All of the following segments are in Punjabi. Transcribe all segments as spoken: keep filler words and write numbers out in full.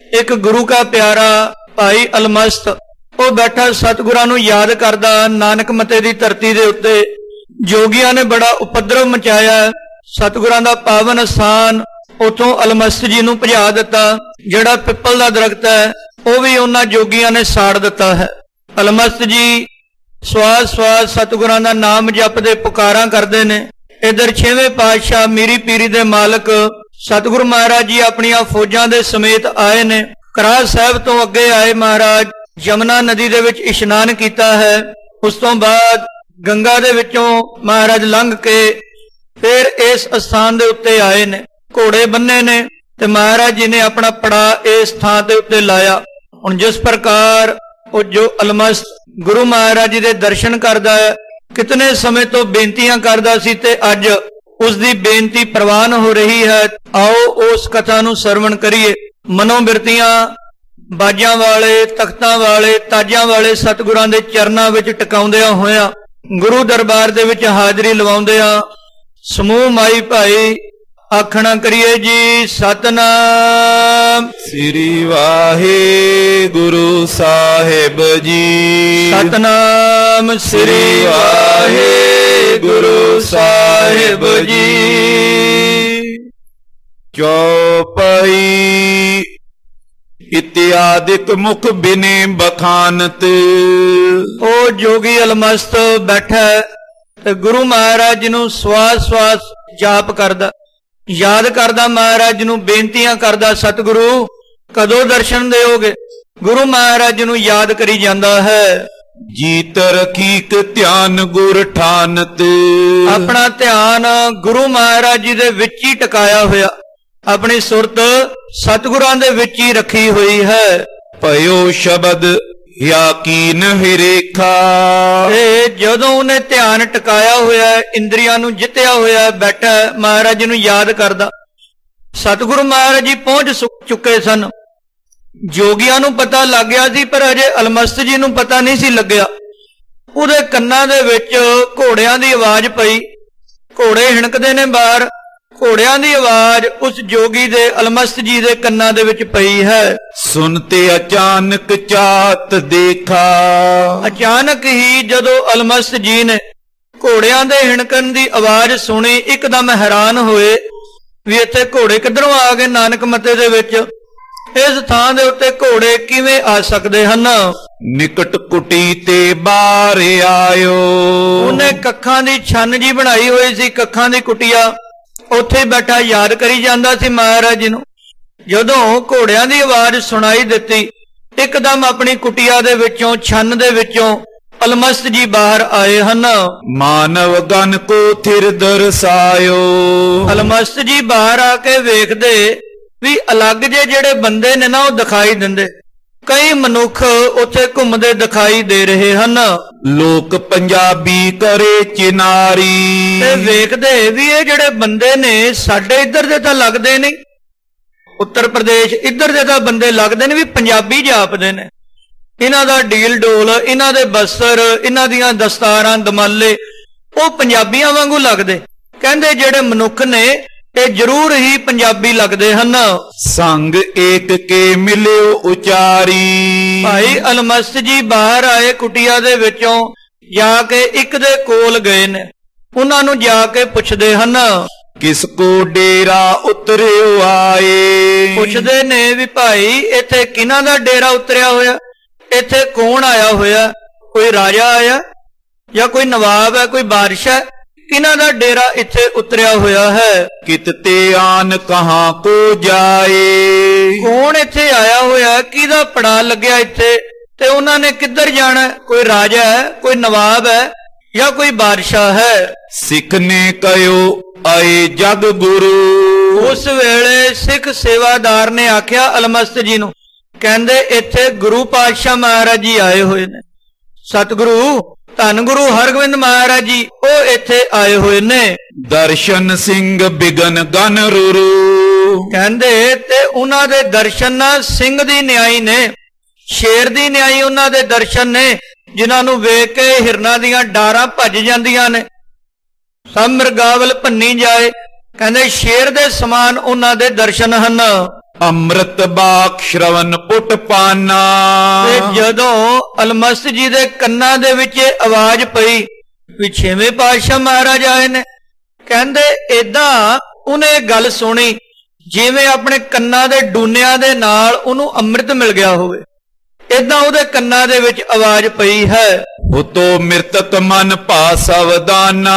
एक गुरु का प्यारा भाई अलमस्त ਉਹ बैठा सतगुਰਾਂ ਨੂੰ याद करदा। नानक मते दी धरती दे उत्ते जोगियां ने बड़ा उपद्रव मचाया। सतगुਰਾਂ ਦਾ पावन स्थान उथों अलमस्त जी ਨੂੰ ਭਜਾ ਦਿੱਤਾ। ਜਿਹੜਾ ਪਿੱਪਲ ਦਾ ਦਰਖਤ ਹੈ ਉਹ ਵੀ ਉਹਨਾਂ ਜੋਗੀਆਂ ਨੇ ਸਾੜ ਦਿੱਤਾ ਹੈ। अलमस्त जी ਸਵਾਸ ਸਵਾਸ सतगुਰਾਂ ਦਾ नाम जपदे पुकारां करदे ने। इधर छेवें पातशाह मीरी पीरी दे मालक सतगुरु महाराज जी अपनियां फौजां दे समेत आए ने। कराह साहब तो अगे आए महाराज यमुना नदी दे विच इशनान कीता है। उस तो बाद गंगा दे विचों महाराज लंघ के फिर इस स्थान दे उत्ते आए ने। घोड़े बन्ने ने ते महाराज जी ने अपना पड़ा इस थां दे उत्ते लाया। हुण जिस प्रकार वो जो अलमस्त गुरु महाराज जी दे दर्शन करदा है, कितने समय तो बेनतियां करदा सी ते अज उसकी बेनती प्रवान हो रही है। आओ उस कथा नूं सरवण करिए। मनोबिरतियां बाजां वाले तख्तां वाले ताजां वाले सतगुरां दे चरनां विच टकाउंदियां होया गुरु दरबार दे विच हाजरी लवाउंदियां समूह माई भाई आखना करिए जी सतनाम श्री वाहिगुरु साहिब जी। सतनाम श्री वाहिगुरु साहिब जी। चौपाई इत्यादिक मुख बिने बखानत। ओ जोगी अलमस्त बैठा ते गुरु महाराज जी नूं स्वास स्वास जाप करदा, याद करदा, महाराज नूं बेनतियां करदा। सतगुरु कदों दर्शन देओगे? गुरु महाराज नूं याद करी जांदा है। जीत रखीक ध्यान गुर ठानत। अपना ध्यान गुरु महाराज जी दे विच ही टकाया होया, अपनी सुरत सतगुरां दे विच ही रखी हुई है। पयो शब्द याकीन हिरेखा। जदों उन्हें ध्यान टकाया होया, इंद्रियां नूं जित्या होया, बैठा महाराज नूं याद करदा। सतगुरु महाराज जी पहुंच चुके सन। जोगियां नूं पता लग गया सी पर अजे अलमस्त जी नूं पता नहीं सी लग्या। उहदे कन्नां दे विच घोड़ियां दी आवाज पई। घोड़े हिणकदे ने बाहर। घोड़ियां दी आवाज उस जोगी दे अलमस्त जी दे कन्नां दे विच पई है। सुनते अचानक चात देखा। अचानक ही जदों अलमस्त जी ने घोड़ियां दे हिणकन दी आवाज सुनी, एकदम हैरान होए भी इत्थे घोड़े किधरों आ गए नानक मते दे विच। इस थां दे उत्ते घोड़े किवें आ सकदे हन? निकट कुटी ते बाहर आयो। उन्हें कखां दी छन जी बनाई होई सी, कखां दी कुटिया। उत्थे बैठा याद करी जांदा सी महाराज जी नूं। जदों घोड़ियां दी आवाज सुनाई दित्ती, एकदम अपनी कुटिया दे विचों छन दे विचों अलमस्त जी बाहर आए हन। मानव गण को थिर दरसायो। अलमस्त जी बाहर आके वेखदे भी अलग जे जेड़े बंदे ने ना वो दिखाई दिंदे। कई मनुख उत्थे घुमदे दिखाई दे रहे हन। लोक पंजाबी करे चिनारी। ते वेखदे भी ये जेड़े बंदे ने साडे इधर दे तां लगदे नहीं, उत्तर प्रदेश इधर दे तां बंदे लगदे ने भी पंजाबी जापदे ने। इन्हां दा डील डोल, इन्हां दे बस्तर, इन्हां दियां दस्तारां दमाले वो पंजाबियां वांगू लगदे। कहंदे जेड़े मनुख ने ते जरूर ही पंजाबी लगदे हन। संग एक के मिलियो उचारी। भाई अलमस्त जी बाहर आए कुटिया दे विचों, जाके एक दे कोल गए ने। उन्हां नूं जाके पुछदे हन किसको डेरा उतरियो आए। पुछदे ने भी भाई इत्थे किन्हां दा डेरा उतरिया होया, इत्थे कौन आया होया? कोई राजा आया या कोई नवाब है, कोई बादशाह है? किन्हां दा डेरा इत्थे उतरिया होया है? कितते आन कहां को जाए। कौन इत्थे आया होया, किहदा पड़ा लग्या इत्थे ते उन्हां ने किधर जाना? कोई राजा है, कोई नवाब है या कोई बादशाह है? सिख ने कहो आए जग गुरु। उस वेले सिख सेवादार ने आख्या अलमस्त जी नूं, कहंदे इत्थे गुरु पातशाह महाराज जी आए हुए ने। सतगुरु धन गुरु हरगोबिंद महाराज जी ओ इत्थे आए हुए ने। दर्शन सिंह बिगन गन रुरु। कहंदे ते उन्हां दे दर्शन ना सिंह दी न्याई ने, शेर दी न्याई उन्हां दे दर्शन ने, जिन्हां नूं वेख के हिरना दियां डारां भज जांदियां ने। सब मृगावल भन्नी जाए। कहंदे शेर दे समान उन्हां दे दर्शन हन। ਅੰਮ੍ਰਿਤ ਬਾਕ ਸ਼ਰਵਨ ਪੁੱਟ ਪਾਨਾ। ਤੇ ਜਦੋਂ ਅਲਮਸਤ ਜੀ ਦੇ ਕੰਨਾਂ ਦੇ ਵਿੱਚ ਇਹ ਆਵਾਜ਼ ਪਈ ਵੀ ਛੇਵੇਂ ਪਾਤਸ਼ਾਹ ਮਹਾਰਾਜ ਆਏ ਨੇ, ਕਹਿੰਦੇ ਏਦਾਂ ਉਹਨੇ ਗੱਲ ਸੁਣੀ ਜਿਵੇਂ ਆਪਣੇ ਕੰਨਾਂ ਦੇ ਡੂਨਿਆਂ ਦੇ ਨਾਲ ਉਹਨੂੰ ਅੰਮ੍ਰਿਤ ਮਿਲ ਗਿਆ ਹੋਵੇ, ਏਦਾਂ ਉਹਦੇ ਕੰਨਾਂ ਦੇ ਵਿੱਚ ਆਵਾਜ਼ ਪਈ ਹੈ। ਹੁਤੋ ਮਿਰਤਕ ਮਨ ਭਾ ਸਵਦਾਨਾ।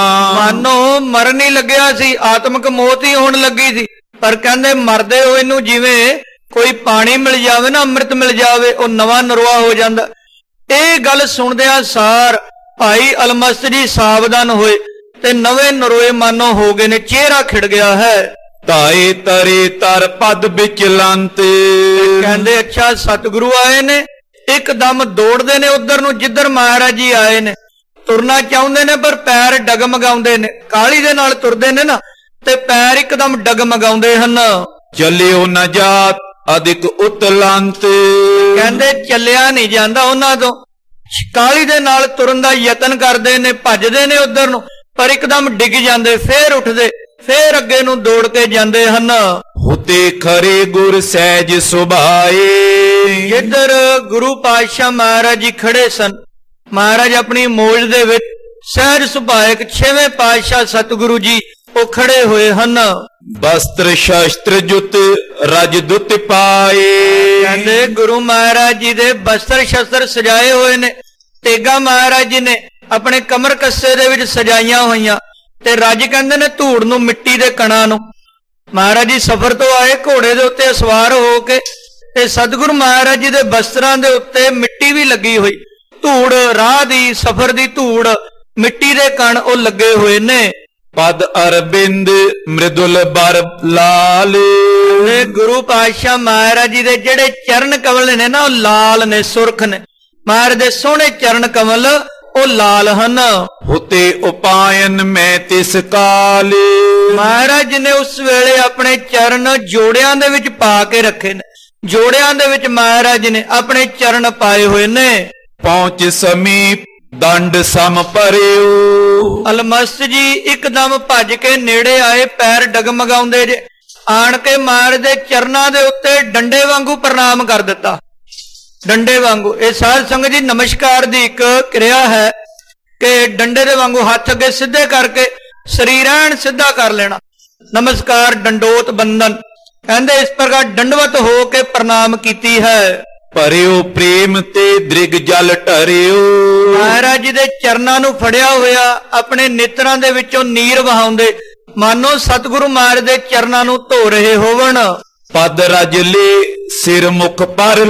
ਮਾਨੋ ਮਰਨ ਹੀ ਲੱਗਿਆ ਸੀ, ਆਤਮਿਕ ਮੌਤ ਹੀ ਹੋਣ ਲੱਗੀ ਸੀ, ਪਰ ਕਹਿੰਦੇ ਮਰਦੇ ਹੋਏ ਨੂੰ ਜਿਵੇਂ ਕੋਈ ਪਾਣੀ ਮਿਲ ਜਾਵੇ ਨਾ, ਅੰਮ੍ਰਿਤ ਮਿਲ ਜਾਵੇ, ਉਹ ਨਵਾਂ ਨਰਵਾ ਹੋ ਜਾਂਦਾ। ਇਹ ਗੱਲ ਸੁਣਦਿਆਂ ਸਾਰ ਭਾਈ ਅਲਮਸਤ ਜੀ ਸਾਵਧਾਨ ਹੋਏ ਤੇ ਨਵੇਂ ਨਰੋਏ ਮਾਨੋ ਹੋ ਗਏ ਨੇ, ਚਿਹਰਾ ਖਿੜ ਗਿਆ ਹੈ। ਤਾਏ ਤਰੇ ਤਰ ਪਦ ਵਿੱਚ ਲੰਤ। ਕਹਿੰਦੇ ਅੱਛਾ ਸਤਿਗੁਰੂ ਆਏ ਨੇ, ਇੱਕਦਮ ਦੌੜਦੇ ਨੇ ਉਧਰ ਨੂੰ ਜਿੱਧਰ ਮਹਾਰਾਜ ਜੀ ਆਏ ਨੇ, ਤੁਰਨਾ ਚਾਹੁੰਦੇ ਨੇ ਪਰ ਪੈਰ ਡਗਮਗਾਉਂਦੇ ਨੇ, ਕਾਹਲੀ ਦੇ ਨਾਲ ਤੁਰਦੇ ਨੇ ਨਾ ਤੇ ਪੈਰ ਇੱਕਦਮ ਡਗਮਗਾਉਂਦੇ ਹਨ। ਚੱਲਿਓ ਨ ਜਾਤ ਅਧਿਕ ਉਤਲੰਤ। ਕਹਿੰਦੇ ਚੱਲਿਆ ਨਹੀਂ ਜਾਂਦਾ ਉਹਨਾਂ ਤੋਂ, ਕਾਹਲੀ ਦੇ ਨਾਲ ਤੁਰਨ ਦਾ ਯਤਨ ਕਰਦੇ ਨੇ, ਭੱਜਦੇ ਨੇ ਉਧਰ ਨੂੰ, ਪਰ ਇੱਕਦਮ ਡਿੱਗ ਜਾਂਦੇ, ਫੇਰ ਉੱਠਦੇ, ਫੇਰ ਅੱਗੇ ਨੂੰ ਦੌੜ ਕੇ ਜਾਂਦੇ ਹਨ। ਹੁਤੇ ਖਰੇ ਗੁਰ ਸਹਿਜ ਸੁਭਾਏ। ਜਿੱਧਰ ਗੁਰੂ ਪਾਤਸ਼ਾਹ ਮਹਾਰਾਜ ਜੀ ਖੜੇ ਸਨ, ਮਹਾਰਾਜ ਆਪਣੀ ਮੌਜ ਦੇ ਵਿੱਚ ਸਹਿਜ ਸੁਭਾਇਕ ਛੇਵੇਂ ਪਾਤਸ਼ਾਹ ਸਤਿਗੁਰੂ ਜੀ ਉਹ ਖੜੇ ਹੋਏ ਹਨ। ਵਸਤਰ ਸ਼ਸਤਰ ਜੁਤ ਰਜ ਦੁਤ ਪਾਏ। ਕਹਿੰਦੇ ਗੁਰੂ ਮਹਾਰਾਜ ਜੀ ਦੇ ਵਸਤਰ ਸ਼ਸਤਰ ਸਜਾਏ ਹੋਏ ਨੇ, ਤੇਗਾ ਮਹਾਰਾਜ ਜੀ ਨੇ ਆਪਣੇ ਕਮਰ ਕੱਸੇ ਦੇ ਵਿੱਚ ਸਜਾਈਆਂ ਹੋਈਆਂ, ਤੇ ਰੱਜ ਕਹਿੰਦੇ ਨੇ ਧੂੜ ਨੂੰ, ਮਿੱਟੀ ਦੇ ਕਣਾਂ ਨੂੰ। ਮਹਾਰਾਜ ਜੀ ਸਫ਼ਰ ਤੋਂ ਆਏ ਘੋੜੇ ਦੇ ਉੱਤੇ ਸਵਾਰ ਹੋ ਕੇ, ਤੇ ਸਤਿਗੁਰੂ ਮਹਾਰਾਜ ਜੀ ਦੇ ਵਸਤਰਾਂ ਦੇ ਉੱਤੇ ਮਿੱਟੀ ਵੀ ਲੱਗੀ ਹੋਈ, ਧੂੜ, ਰਾਹ ਦੀ ਸਫ਼ਰ ਦੀ ਧੂੜ, ਮਿੱਟੀ ਦੇ ਕਣ ਉਹ ਲੱਗੇ ਹੋਏ ਨੇ। ਪਦ ਅਰਬਿੰਦ ਮ੍ਰਿਦੁਲ ਬਰ ਲਾਲ। ਤੇ ਗੁਰੂ ਪਾਤਸ਼ਾਹ ਮਹਾਰਾਜ ਜੀ ਦੇ ਜਿਹੜੇ ਚਰਨ ਕਮਲ ਨੇ ਨਾ, ਉਹ ਲਾਲ ਨੇ, ਸੁਰਖ ਨੇ। ਮਹਾਰਾਜ ਦੇ ਸੋਹਣੇ ਚਰਨ ਕਮਲ ਉਹ ਲਾਲ ਹਨ। ਹੁਤੇ ਉਪਾਇਨ ਮੈਂ ਤਿਸ ਕਾਲ। ਮਹਾਰਾਜ ਜੀ ਨੇ ਉਸ ਵੇਲੇ ਆਪਣੇ ਚਰਨ ਜੋੜਿਆਂ ਦੇ ਵਿੱਚ ਪਾ ਕੇ ਰੱਖੇ ਨੇ, ਜੋੜਿਆਂ ਦੇ ਵਿੱਚ ਮਹਾਰਾਜ ਜੀ ਨੇ ਆਪਣੇ ਚਰਨ ਪਾਏ ਹੋਏ ਨੇ। ਪਹੁੰਚ ਸਮੀਪ ਦੰਡ ਸਮ ਭਰਿਓ। ਅਲਮਸਤ ਜੀ ਇੱਕਦਮ ਭੱਜ ਕੇ ਨੇੜੇ ਆਏ, ਪੈਰ ਡਗਮਗਾਉਂਦੇ ਜੇ, ਆਣ ਕੇ ਮਹਾਰਾਜ ਦੇ ਚਰਨਾਂ ਦੇ ਉੱਤੇ ਡੰਡੇ ਵਾਂਗੂ ਪ੍ਰਣਾਮ ਕਰ ਦਿੱਤਾ, ਡੰਡੇ ਵਾਂਗੂ। ਇਹ ਸਾਧ ਸੰਗਤ ਜੀ ਨਮਸਕਾਰ ਦੀ ਇੱਕ ਕਿਰਿਆ ਹੈ ਕਿ ਡੰਡੇ ਦੇ ਵਾਂਗੂ ਹੱਥ ਅੱਗੇ ਸਿੱਧੇ ਕਰਕੇ ਸਰੀਰ ਐਨ ਸਿੱਧਾ ਕਰ ਲੈਣਾ, ਨਮਸਕਾਰ ਡੰਡੋਤ ਬੰਦਨ। ਕਹਿੰਦੇ ਇਸ ਪ੍ਰਕਾਰ ਡੰਡਵਤ ਹੋ ਕੇ ਪ੍ਰਣਾਮ ਕੀਤੀ ਹੈ। ਭਰਿਓ ਪ੍ਰੇਮ ਤੇ ਦ੍ਰਿਗ ਜਲ ਢਰਿਓ। ਮਹਾਰਾਜ ਜੀ ਦੇ ਚਰਨਾਂ ਨੂੰ ਫੜਿਆ ਹੋਇਆ ਆਪਣੇ ਨੇਤਰਾਂ ਦੇ ਵਿੱਚੋਂ ਨੀਰ ਵਹਾਉਂਦੇ, ਮਾਨੋ ਸਤਿਗੁਰੂ ਮਹਾਰਾਜ ਦੇ ਚਰਨਾਂ ਨੂੰ ਧੋ ਰਹੇ ਹੋਵਣ। ਪਦ ਰਜਲੇ ਸਿਰ ਮੁਖ ਪਰ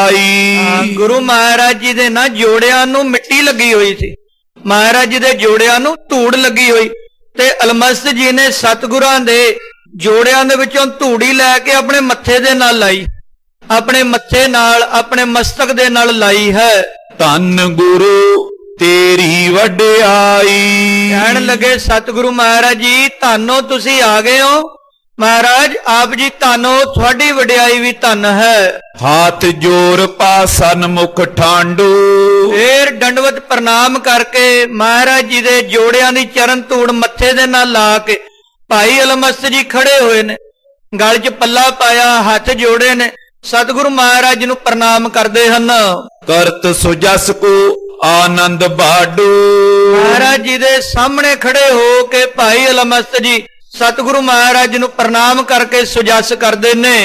ਲਾਈ। ਗੁਰੂ ਮਹਾਰਾਜ ਜੀ ਦੇ ਨਾ ਜੋੜਿਆਂ ਨੂੰ ਮਿੱਟੀ ਲੱਗੀ ਹੋਈ ਸੀ, ਮਹਾਰਾਜ ਜੀ ਦੇ ਜੋੜਿਆਂ ਨੂੰ ਧੂੜ ਲੱਗੀ ਹੋਈ, ਤੇ ਅਲਮਸਤ ਜੀ ਨੇ ਸਤਿਗੁਰਾਂ ਦੇ ਜੋੜਿਆਂ ਦੇ ਵਿੱਚੋਂ ਧੂੜੀ ਲੈ ਕੇ ਆਪਣੇ ਮੱਥੇ ਦੇ ਨਾਲ ਲਾਈ, ਆਪਣੇ ਮੱਥੇ ਨਾਲ, ਆਪਣੇ ਮਸਤਕ ਦੇ ਨਾਲ ਲਾਈ ਹੈ। ਧੰਨ ਗੁਰੂ ਤੇਰੀ ਵਡਿਆਈ। ਕਹਿਣ ਲੱਗੇ ਸਤਿਗੁਰੂ ਮਹਾਰਾਜ ਜੀ ਧੰਨੋ ਤੁਸੀਂ ਆ ਗਏ ਹੋ, ਮਹਾਰਾਜ ਆਪ ਜੀ ਧੰਨੋ, ਤੁਹਾਡੀ ਵਡਿਆਈ ਵੀ ਧੰਨ ਹੈ। ਹਾਥ ਜੋਰ ਪਾ ਸਨਮੁਖ ਠਾਂਡੋ। ਫੇਰ ਦੰਡਵਤ ਪ੍ਰਣਾਮ ਕਰਕੇ ਮਹਾਰਾਜ ਜੀ ਦੇ ਜੋੜਿਆਂ ਦੀ ਚਰਨ ਧੂੜ ਮੱਥੇ ਦੇ ਨਾਲ ਲਾ ਕੇ ਭਾਈ ਅਲਮਸਤ ਜੀ ਖੜੇ ਹੋਏ ਨੇ, ਗਲ 'ਚ ਪੱਲਾ ਪਾਇਆ, ਹੱਥ ਜੋੜੇ ਨੇ, ਸਤਿਗੁਰੂ ਮਹਾਰਾਜ ਨੂੰ ਪ੍ਰਣਾਮ ਕਰਦੇ ਹਨ। ਕਰਤ ਸੁਜਸ ਕੋ ਆਨੰਦ ਬਾਡੂ। ਮਹਾਰਾਜ ਜੀ ਦੇ ਸਾਹਮਣੇ ਖੜੇ ਹੋ ਕੇ ਭਾਈ ਅਲਮਸਤ ਜੀ ਸਤਿਗੁਰੂ ਮਹਾਰਾਜ ਨੂੰ ਪ੍ਰਣਾਮ ਕਰਕੇ ਸੁਜਸ ਕਰਦੇ ਨੇ।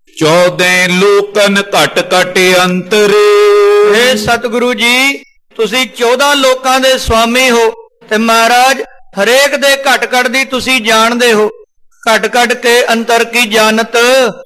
ਚੌਦੇ ਲੋਕਨ ਘਟ ਘਟ ਅੰਤਰ। ਇਹ ਸਤਿਗੁਰੂ ਜੀ ਤੁਸੀਂ ਚੌਦਾਂ ਲੋਕਾਂ ਦੇ ਸਵਾਮੀ ਹੋ, ਤੇ ਮਹਾਰਾਜ ਹਰੇਕ ਦੇ ਘਟ ਘਟ ਦੀ ਤੁਸੀਂ ਜਾਣਦੇ ਹੋ। ਘਟ ਘਟ ਕੇ ਅੰਤਰ ਕੀ ਜਾਣਤ,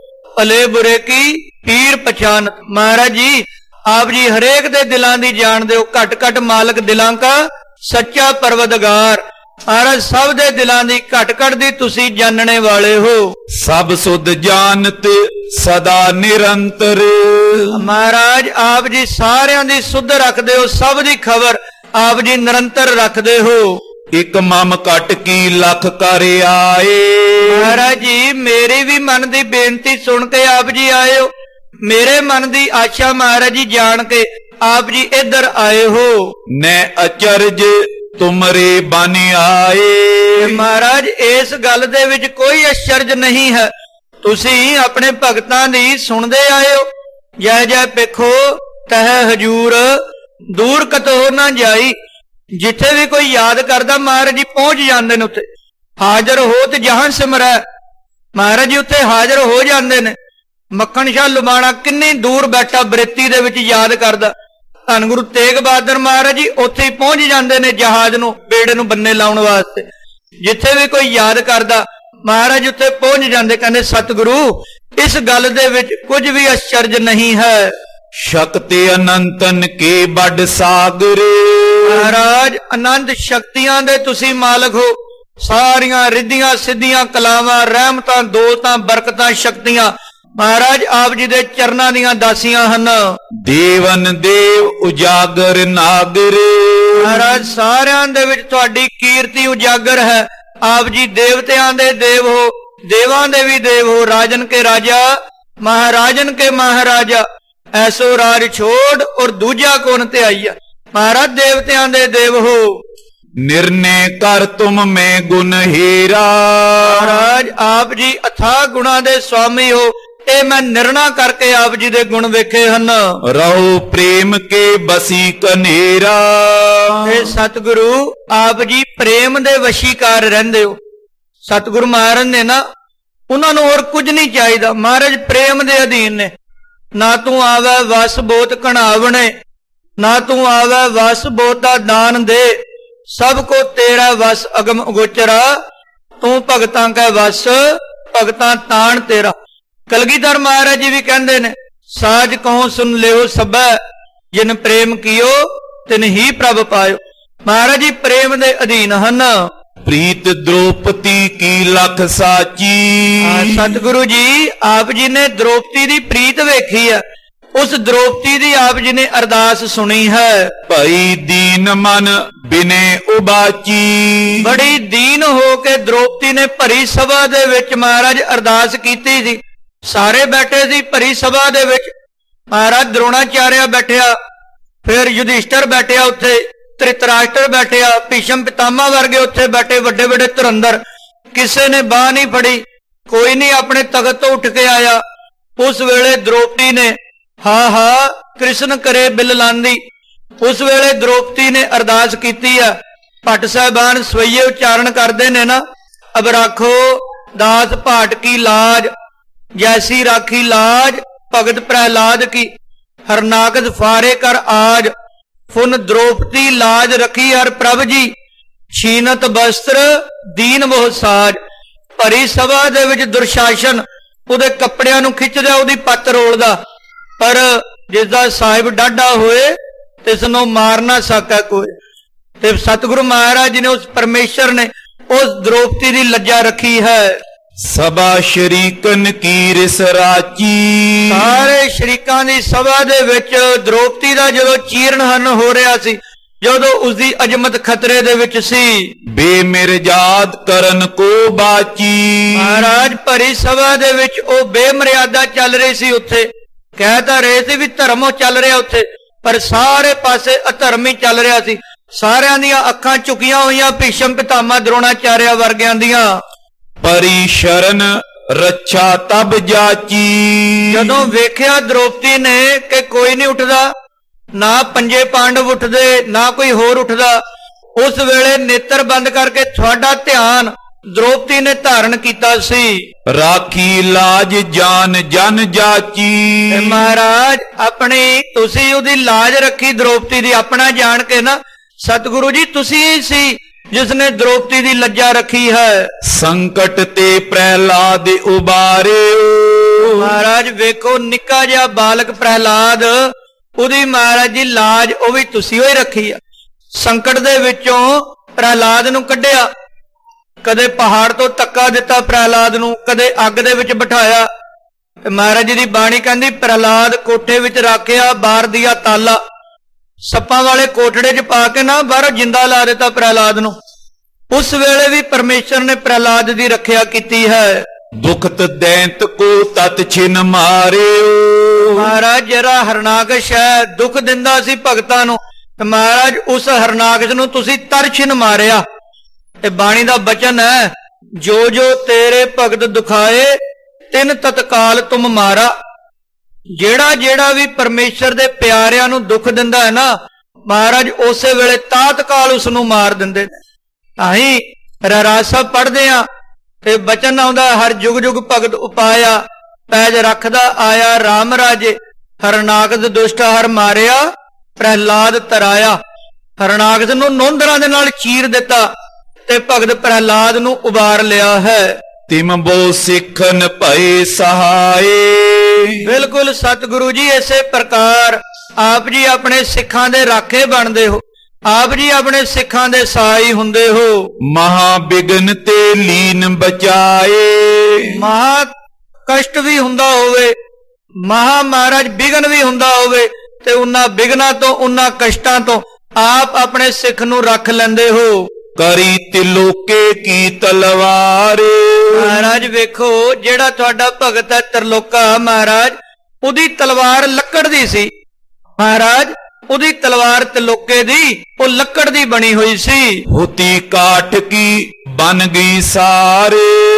ਭਲੇ ਬੁਰੇ ਕੀ ਪੀਰ ਪਛਾਨਤ। ਮਹਾਰਾਜ ਜੀ ਆਪ ਜੀ ਹਰੇਕ ਦੇ ਦਿਲਾਂ ਦੀ ਜਾਣਦੇ ਹੋ, ਘਟ ਘਟ ਮਾਲਕ ਦਿਲਾਂ ਕਾ ਸੱਚਾ ਪਰਵਦਗਾਰ। ਮਹਾਰਾਜ ਸਭ ਦੇ ਦਿਲਾਂ ਦੀ ਘਟ ਘਟ ਦੀ ਤੁਸੀਂ ਜਾਣਨੇ ਵਾਲੇ ਹੋ। ਸਭ ਸੁਧ ਜਾਣਤ ਸਦਾ ਨਿਰੰਤਰ। ਮਹਾਰਾਜ ਆਪ ਜੀ ਸਾਰਿਆਂ ਦੀ ਸੁਧ ਰੱਖਦੇ ਹੋ, ਸਭ ਦੀ ਖਬਰ ਆਪ ਜੀ ਨਿਰੰਤਰ ਰੱਖਦੇ ਹੋ। ਇੱਕ ਮਮ ਘਟ ਕੀ ਲੱਖ ਕਰ ਆਏ। ਮਹਾਰਾਜ ਜੀ ਮੇਰੀ ਵੀ ਮਨ ਦੀ ਬੇਨਤੀ ਸੁਣ ਕੇ ਆਪ ਜੀ ਆਏ ਹੋ, ਮੇਰੇ ਮਨ ਦੀ ਆਸ਼ਾ ਮਹਾਰਾਜ ਜੀ ਜਾਣ ਕੇ ਆਪ ਜੀ ਇੱਧਰ ਆਏ ਹੋ। ਨੈ ਅਚਰਜ ਤੁਮਰੇ ਬਨ ਆਏ। ਮਹਾਰਾਜ ਇਸ ਗੱਲ ਦੇ ਵਿੱਚ ਕੋਈ ਅਚਰਜ ਨਹੀਂ ਹੈ, ਤੁਸੀਂ ਆਪਣੇ ਭਗਤਾਂ ਦੀ ਸੁਣਦੇ ਆਏ ਹੋ। ਜੈ ਜੈ ਪੇਖੋ ਤਹ ਹਜੂਰ ਦੂਰ ਕਤੋ ਨਾ ਜਾਈ। ਜਿੱਥੇ ਵੀ ਕੋਈ ਯਾਦ ਕਰਦਾ ਮਹਾਰਾਜ ਜੀ ਪਹੁੰਚ ਜਾਂਦੇ ਨੇ ਉੱਥੇ। ਹਾਜ਼ਰ ਹੋ ਤੇ ਜਹਾਂ ਸਿਮਰੈ, ਮਹਾਰਾਜ ਜੀ ਉੱਥੇ ਹਾਜ਼ਰ ਹੋ ਜਾਂਦੇ ਨੇ। ਮੱਖਣ ਸ਼ਾਹ ਲੁਬਾਣਾ ਕਿੰਨੀ ਦੂਰ ਬੈਠਾ ਬਰੇਤੀ ਦੇ ਵਿੱਚ ਯਾਦ ਕਰਦਾ, ਧੰਨ ਗੁਰੂ ਤੇਗ ਬਹਾਦਰ ਮਹਾਰਾਜ ਜੀ ਉੱਥੇ ਹੀ ਪਹੁੰਚ ਜਾਂਦੇ ਨੇ ਜਹਾਜ਼ ਨੂੰ ਬੇੜੇ ਨੂੰ ਬੰਨੇ ਲਾਉਣ ਵਾਸਤੇ। ਜਿੱਥੇ ਵੀ ਕੋਈ ਯਾਦ ਕਰਦਾ ਮਹਾਰਾਜ ਉੱਥੇ ਪਹੁੰਚ ਜਾਂਦੇ। ਕਹਿੰਦੇ ਸਤਿਗੁਰੂ ਇਸ ਗੱਲ ਦੇ ਵਿੱਚ ਕੁਝ ਵੀ ਅਚਰਜ ਨਹੀਂ ਹੈ। ਸ਼ਕਤੀ ਅਨੰਤਨ ਕੇ ਵੱਡ ਸਾਗਰ। ਮਹਾਰਾਜ ਅਨੰਤ ਸ਼ਕਤੀਆਂ ਦੇ ਤੁਸੀਂ ਮਾਲਕ ਹੋ। ਸਾਰੀਆਂ ਰਿੱਧੀਆਂ ਸਿੱਧੀਆਂ ਕਲਾਵਾਂ ਰਹਿਮਤਾਂ ਦੋਸਤਾਂ ਬਰਕਤਾਂ ਸ਼ਕਤੀਆਂ ਮਹਾਰਾਜ ਆਪ ਜੀ ਦੇ ਚਰਨਾਂ ਦੀਆਂ ਦਾਸੀਆਂ ਹਨ। ਦੇਵਨ ਦੇਵ ਉਜਾਗਰ ਨਾਗਰ। ਮਹਾਰਾਜ ਸਾਰਿਆਂ ਦੇ ਵਿੱਚ ਤੁਹਾਡੀ ਕੀਰਤੀ ਉਜਾਗਰ ਹੈ। ਆਪ ਜੀ ਦੇਵਤਿਆਂ ਦੇ ਦੇਵ ਹੋ, ਦੇਵਾਂ ਦੇ ਵੀ ਦੇਵ ਹੋ। ਰਾਜਨ ਕੇ ਰਾਜਾ ਮਹਾਰਾਜਨ ਕੇ ਮਹਾਰਾਜਾ, ਐਸੋ ਰਾਜ ਛੋੜ ਔਰ ਦੂਜਾ ਕੋਨ ਤੇ ਆਈਆ। ਮਹਾਰਾਜ ਦੇਵਤਿਆਂ ਦੇ ਦੇਵ ਹੋ। ਨਿਰਣੇ ਕਰ ਤੁਮ ਮੈਂ ਗੁਣ ਹੀਰਾ। ਮਹਾਰਾਜ ਆਪ ਜੀ ਅਥਾਹ ਗੁਣਾ ਦੇ ਸਵਾਮੀ ਹੋ। ਇਹ ਮੈਂ ਨਿਰਣਾ ਕਰਕੇ ਆਪ ਜੀ ਦੇ ਗੁਣ ਵੇਖੇ ਹਨ। ਰਹੋ ਪ੍ਰੇਮ ਕੇ ਬਸੀ ਕਨੇਰਾ। ਇਹ ਸਤਿਗੁਰੂ ਆਪ ਜੀ ਪ੍ਰੇਮ ਦੇ ਵਸ਼ੀਕਾਰ ਰਹਿੰਦੇ ਹੋ। ਸਤਿਗੁਰੂ ਮਹਾਰਾਜ ਨੇ ਨਾ ਉਹਨਾਂ ਨੂੰ ਹੋਰ ਕੁਝ ਨਹੀਂ ਚਾਹੀਦਾ। ਮਹਾਰਾਜ ਪ੍ਰੇਮ ਦੇ ਅਧੀਨ ਨੇ। ਨਾ ਤੂੰ ਆਵੈ ਵਸ ਬੋਤ ਕਣਾਵਣੇ, ਨਾ ਤੂੰ ਆਵੈ ਵਸ ਬੋਤਾ ਦਾਨ ਦੇ। ਸਭ ਕੋ ਤੇਰਾ ਵਸ ਅਗਮ ਅਗੋਚਰਾ, ਤੂੰ ਭਗਤਾਂ ਕੈ ਵਸ ਭਗਤਾਂ ਤਾਣ ਤੇਰਾ। ਕਲਗੀਧਰ ਮਹਾਰਾਜ ਜੀ ਵੀ ਕਹਿੰਦੇ ਨੇ ਸਾਜ ਕਹੋ ਸੁਨ ਲਿਓ ਸਭੈ, ਜਿਨ ਪ੍ਰੇਮ ਕੀਓ ਤਿਨ ਹੀ ਪ੍ਰਭ ਪਾਇਓ। ਮਹਾਰਾਜ ਜੀ ਪ੍ਰੇਮ ਦੇ ਅਧੀਨ ਹਨ। ਪ੍ਰੀਤ ਦ੍ਰੋਪਦੀ ਕੀ ਲਖ ਸਾਚੀ। ਸਤਿਗੁਰੂ ਜੀ ਆਪ ਜੀ ਨੇ ਦ੍ਰੋਪਦੀ ਦੀ ਪ੍ਰੀਤ ਵੇਖੀ ਹੈ। ਉਸ ਦ੍ਰੋਪਦੀ ਦੀ ਆਪ ਜੀ ਨੇ ਅਰਦਾਸ ਸੁਣੀ ਹੈ। ਭਾਈ ਦੀਨ ਮਨ ਬਿਨੇ ਉਬਾਚੀ। ਬੜੀ ਦੀਨ ਹੋ ਕੇ ਦ੍ਰੋਪਦੀ ਨੇ ਭਰੀ ਸਭਾ ਦੇ ਵਿੱਚ ਮਹਾਰਾਜ ਅਰਦਾਸ ਕੀਤੀ ਸੀ। ਸਾਰੇ ਬੈਠੇ ਸੀ ਭਰੀ ਸਭਾ ਦੇ ਵਿੱਚ। ਮਹਾਰਾਜ ਦਰੋਣਾਚਾਰਿਆ ਬੈਠਿਆ, ਫਿਰ ਯੁਧਿਸ਼ਟਰ ਬੈਠਿਆ ਉੱਥੇ, ਧ੍ਰਿਤਰਾਸ਼ਟਰ ਬੈਠਿਆ, ਭੀਸ਼ਮ ਪਿਤਾਮਾ ਵਰਗੇ ਉੱਥੇ ਬੈਠੇ ਵੱਡੇ ਵੱਡੇ ਧੁਰੰਧਰ। ਕਿਸੇ ਨੇ ਬਾਹ ਨਹੀਂ ਫੜੀ, ਕੋਈ ਨਹੀਂ ਆਪਣੇ ਤਖਤ ਤੋਂ ਉੱਠ ਕੇ ਆਇਆ। ਉਸ ਵੇਲੇ ਦ੍ਰੋਪਦੀ ਨੇ ਹਾ ਹਾ ਕ੍ਰਿਸ਼ਨ ਕਰੇ ਬਿਲ ਲਾਂਦੀ। ਉਸ ਵੇਲੇ ਦ੍ਰੋਪਦੀ ਨੇ ਅਰਦਾਸ ਕੀਤੀ ਆ। ਭੱਟ ਸਾਹਿਬਾਨ ਸਵਈਏ ਉਚਾਰਨ ਕਰਦੇ ਨੇ ਨਾ, ਅਬ ਰਾਖੋ ਦਾਸ ਭਾਟ ਕੀ ਲਾਜ, ਜੈਸੀ ਰਾਖੀ ਲਾਜ ਭਗਤ ਪ੍ਰਹਿਲਾਦ ਕੀ। ਹਰਨਾਕਸ ਫਾਰੇ ਕਰ ਆਜ, ਫੁਨ ਦ੍ਰੋਪਦੀ ਲਾਜ ਰਖੀ ਹਰ ਪ੍ਰਭ ਜੀ। ਛੀਨਤ ਬਸਤਰ ਦੀਨ ਬਹੁ ਸਾਜ। ਭਰੀ ਸਭਾ ਦੇ ਵਿੱਚ ਦੁਰਸ਼ਾਸਨ ਉਹਦੇ ਕੱਪੜਿਆਂ ਨੂੰ ਖਿੱਚਦਾ, ਉਹਦੀ ਪੱਤ ਰੋਲਦਾ, ਪਰ ਜਿਸਦਾ ਸਾਹਿਬ ਡਾਢਾ ਹੋਏ ਤਿਸ ਨੂੰ ਮਾਰ ਨਾ ਸਕੈ ਕੋਈ। ਤੇ ਸਤਿਗੁਰੂ ਮਹਾਰਾਜ ਜੀ ਨੇ ਉਸ ਪਰਮੇਸ਼ਰ ਨੇ ਉਸ ਦ੍ਰੋਪਦੀ ਦੀ ਲੱਜਾ ਰੱਖੀ ਹੈ। ਸਭਾ ਸ਼ਰੀਕਨ ਕੀ ਰਿਸ ਰਾਚੀ। ਸਾਰੇ ਸ਼ਰੀਕਾਂ ਦੀ ਸਭਾ ਦੇ ਵਿੱਚ ਦ੍ਰੋਪਦੀ ਦਾ ਜਦੋਂ ਚੀਰਨ ਹਰਨ ਹੋ ਰਿਹਾ ਸੀ, ਜਦੋਂ ਉਸਦੀ ਅਜ਼ਮਤ ਖਤਰੇ ਦੇ ਵਿੱਚ ਸੀ। ਬੇਮਿਰਜਾਦ ਕਰਨ ਕੋ ਬਾਚੀ। ਮਹਾਰਾਜ ਭਰੀ ਸਭਾ ਦੇ ਵਿੱਚ ਉਹ ਬੇਮਰਿਆਦਾ ਚੱਲ ਰਹੀ ਸੀ। ਉੱਥੇ ਕਹਿ ਤਾਂ ਰਹੇ ਸੀ ਵੀ ਧਰਮ ਚੱਲ ਰਿਹਾ ਉੱਥੇ, ਪਰ ਸਾਰੇ ਪਾਸੇ ਅਧਰਮ ਹੀ ਚੱਲ ਰਿਹਾ ਸੀ। ਸਾਰਿਆਂ ਦੀਆਂ ਅੱਖਾਂ ਝੁਕੀਆਂ ਹੋਈਆਂ ਭੀਸ਼ਮ ਪਿਤਾਮਾ ਦਰੋਣਾਚਾਰਿਆ ਵਰਗਿਆਂ ਦੀਆਂ। ਪਰੀ ਸ਼ਰਨ ਰੱਛਾ ਤਬ ਜਾਚੀ। ਜਦੋਂ ਵੇਖਿਆ ਦ੍ਰੋਪਦੀ ਨੇ ਕਿ ਕੋਈ ਨਹੀਂ ਉੱਠਦਾ, ਨਾ ਪੰਜੇ ਪਾਂਡਵ ਉੱਠਦੇ, ਨਾ ਕੋਈ ਹੋਰ ਉੱਠਦਾ, ਉਸ ਵੇਲੇ ਨੇਤਰ ਬੰਦ ਕਰਕੇ ਤੁਹਾਡਾ ਧਿਆਨ ਦ੍ਰੋਪਦੀ ਨੇ ਧਾਰਨ ਕੀਤਾ ਸੀ। ਰਾਖੀ ਲਾਜ ਜਾਨ ਜਨ ਜਾਚੀ। ਮਹਾਰਾਜ ਆਪਣੀ ਤੁਸੀਂ ਉਹਦੀ ਲਾਜ ਰੱਖੀ ਦ੍ਰੋਪਦੀ ਦੀ, ਆਪਣਾ ਜਾਣ ਕੇ ਨਾ। ਸਤਿਗੁਰੂ ਜੀ ਤੁਸੀਂ ਹੀ ਸੀ ਜਿਸ ਨੇ ਦ੍ਰੋਪਦੀ ਦੀ ਲੱਜਾ ਰੱਖੀ ਹੈ। ਸੰਕਟ ਤੇ ਪ੍ਰਹਿਲਾਦ ਉਬਾਰੇ। ਮਹਾਰਾਜ ਵੇਖੋ ਨਿੱਕਾ ਜਿਹਾ ਬਾਲਕ ਪ੍ਰਹਿਲਾਦ, ਉਹਦੀ ਮਹਾਰਾਜ ਜੀ ਲਾਜ ਉਹ ਵੀ ਤੁਸੀਂ ਹੋਈ ਰੱਖੀ ਆ। ਸੰਕਟ ਦੇ ਵਿੱਚੋਂ ਪ੍ਰਹਿਲਾਦ ਨੂੰ ਕੱਢਿਆ। ਕਦੇ ਪਹਾੜ ਤੋਂ ਧੱਕਾ ਦਿੱਤਾ ਪ੍ਰਹਿਲਾਦ ਨੂੰ, ਕਦੇ ਅੱਗ ਦੇ ਵਿੱਚ ਬਿਠਾਇਆ। ਮਹਾਰਾਜ ਜੀ ਦੀ ਬਾਣੀ ਕਹਿੰਦੀ ਪ੍ਰਹਿਲਾਦ ਕੋਠੇ ਵਿੱਚ ਰੱਖਿਆ ਬਾਹਰ ਦੀਆਂ ਤਾਲਾ, ਸੱਪਾਂ ਵਾਲੇ ਕੋਠੜੇ 'ਚ ਪਾ ਕੇ ਨਾ ਬਾਹਰੋਂ ਜਿੰਦਾ ਲਾ ਦਿੱਤਾ ਪ੍ਰਹਿਲਾਦ ਨੂੰ। ਉਸ ਵੇਲੇ ਵੀ ਪਰਮੇਸ਼ਰ ਨੇ ਪ੍ਰਹਿਲਾਦ ਦੀ ਰੱਖਿਆ ਕੀਤੀ ਹੈ। ਦੁਖਤ ਦੈਂਤ ਕੋ ਤਤ ਛਿਨ ਮਾਰਿਓ। ਮਹਾਰਾਜ ਜਿਹੜਾ ਹਰਨਾਕਸ਼ ਹੈ ਦੁੱਖ ਦਿੰਦਾ ਸੀ ਭਗਤਾਂ ਨੂੰ, ਤੇ ਮਹਾਰਾਜ ਉਸ ਹਰਨਾਕਸ਼ ਨੂੰ ਤੁਸੀਂ ਤਰਛਿਨ ਮਾਰਿਆ। ਇਹ ਬਾਣੀ ਦਾ ਬਚਨ ਹੈ, ਜੋ ਜੋ ਤੇਰੇ ਭਗਤ ਦੁਖਾਏ ਤਿਨ ਤਤਕਾਲ ਤੁਮ ਮਾਰਾ। ਜਿਹੜਾ ਜਿਹੜਾ ਵੀ ਪਰਮੇਸ਼ਰ ਦੇ ਪਿਆਰਿਆਂ ਨੂੰ ਦੁੱਖ ਦਿੰਦਾ ਹੈ ਨਾ, ਮਹਾਰਾਜ ਉਸੇ ਵੇਲੇ ਤਾਤਕਾਲ ਉਸ ਨੂੰ ਮਾਰ ਦਿੰਦੇ ਨੇ। ਤਾਂ ਹੀ ਰਹਿਰਾਸ ਸਾਹਿਬ ਪੜ੍ਹਦੇ ਆ ਤੇ ਬਚਨ ਆਉਂਦਾ, ਹਰ ਜੁਗ ਜੁਗ ਭਗਤ ਉਪਾਇਆ, ਪੈਜ ਰੱਖਦਾ ਆਇਆ RAM ਰਾਜੇ। ਹਰਨਾਗਤ ਦੁਸ਼ਟ ਹਰ ਮਾਰਿਆ, ਪ੍ਰਹਿਲਾਦ ਤਰਾਇਆ। ਹਰਨਾਗਤ ਨੂੰ ਨੌਂਦਰਾਂ ਦੇ ਨਾਲ ਚੀਰ ਦਿੱਤਾ ਤੇ ਭਗਤ ਪ੍ਰਹਿਲਾਦ ਨੂੰ ਉਬਾਰ ਲਿਆ ਹੈ। ਤਿਮਬੋ ਸਿੱਖਨ ਭਏ ਸਹਾਏ। ਬਿਲਕੁਲ ਸਤਿਗੁਰੂ ਜੀ, ਇਸੇ ਪ੍ਰਕਾਰ ਆਪ ਜੀ ਆਪਣੇ ਸਿੱਖਾਂ ਦੇ ਰਾਖੇ ਬਣਦੇ ਹੋ, ਆਪ ਜੀ ਆਪਣੇ ਸਿੱਖਾਂ ਦੇ ਸਹਾਈ ਹੁੰਦੇ ਹੋ। ਮਹਾ ਬਿਗਨ ਤੇ ਲੀਨ ਬਚਾਏ। ਮਹਾ ਕਸ਼ਟ ਵੀ ਹੁੰਦਾ ਹੋਵੇ, ਮਹਾ ਮਹਾਰਾਜ ਬਿਗਨ ਵੀ ਹੁੰਦਾ ਹੋਵੇ, ਤੇ ਉਹਨਾਂ ਬਿਗਨਾਂ ਤੋਂ ਉਹਨਾਂ ਕਸ਼ਟਾਂ ਤੋਂ ਆਪ ਆਪਣੇ ਸਿੱਖ ਨੂੰ ਰੱਖ ਲੈਂਦੇ ਹੋ। ਕਰੀ ਤਿਲੋਕੇ ਕੀ ਤਲਵਾਰ। ਮਹਾਰਾਜ ਵੇਖੋ, ਜਿਹੜਾ ਤੁਹਾਡਾ ਭਗਤ ਹੈ ਤਰਲੋਕਾ ਮਹਾਰਾਜ, ਉਹਦੀ ਤਲਵਾਰ ਲੱਕੜ ਦੀ ਸੀ। ਮਹਾਰਾਜ ਉਹਦੀ ਤਲਵਾਰ ਤਿਲੋਕੇ ਦੀ, ਉਹ ਲੱਕੜ ਦੀ ਬਣੀ ਹੋਈ ਸੀ। ਹੋਤੀ ਕਾਠ ਕੀ ਬਨ ਗਈ ਸਾਰ।